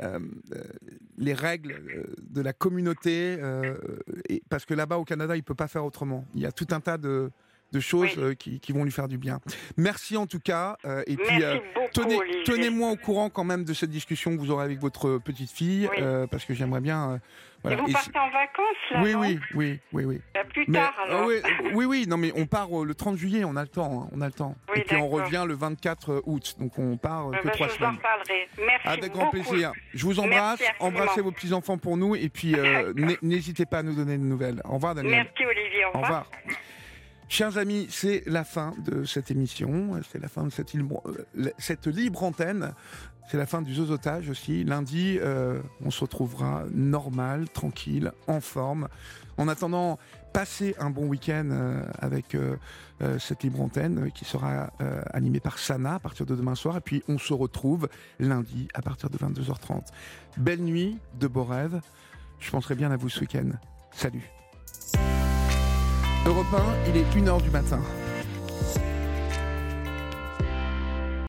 les règles de la communauté, parce que là-bas au Canada, il ne peut pas faire autrement. Il y a tout un tas de choses qui vont lui faire du bien. Merci en tout cas. Et puis tenez-moi au courant quand même de cette discussion que vous aurez avec votre petite fille, parce que j'aimerais bien... Et vous partez en vacances là? Oui. Plus tard alors. Oui, non mais on part le 30 juillet, on a le temps. Oui, et puis on revient le 24 août, donc on part que 3 semaines. Je vous en parlerai. Merci avec grand plaisir. Je vous embrasse, embrassez vos petits-enfants pour nous, et puis n'hésitez pas à nous donner de nouvelles. Au revoir Daniel. Merci Olivier, au revoir. Chers amis, c'est la fin de cette émission, c'est la fin de cette libre antenne, c'est la fin du zozotage aussi. Lundi, on se retrouvera normal, tranquille, en forme. En attendant, passez un bon week-end avec cette libre antenne qui sera animée par Sana à partir de demain soir. Et puis on se retrouve lundi à partir de 22h30. Belle nuit, de beaux rêves. Je penserai bien à vous ce week-end. Salut. Europe 1, il est 1h du matin.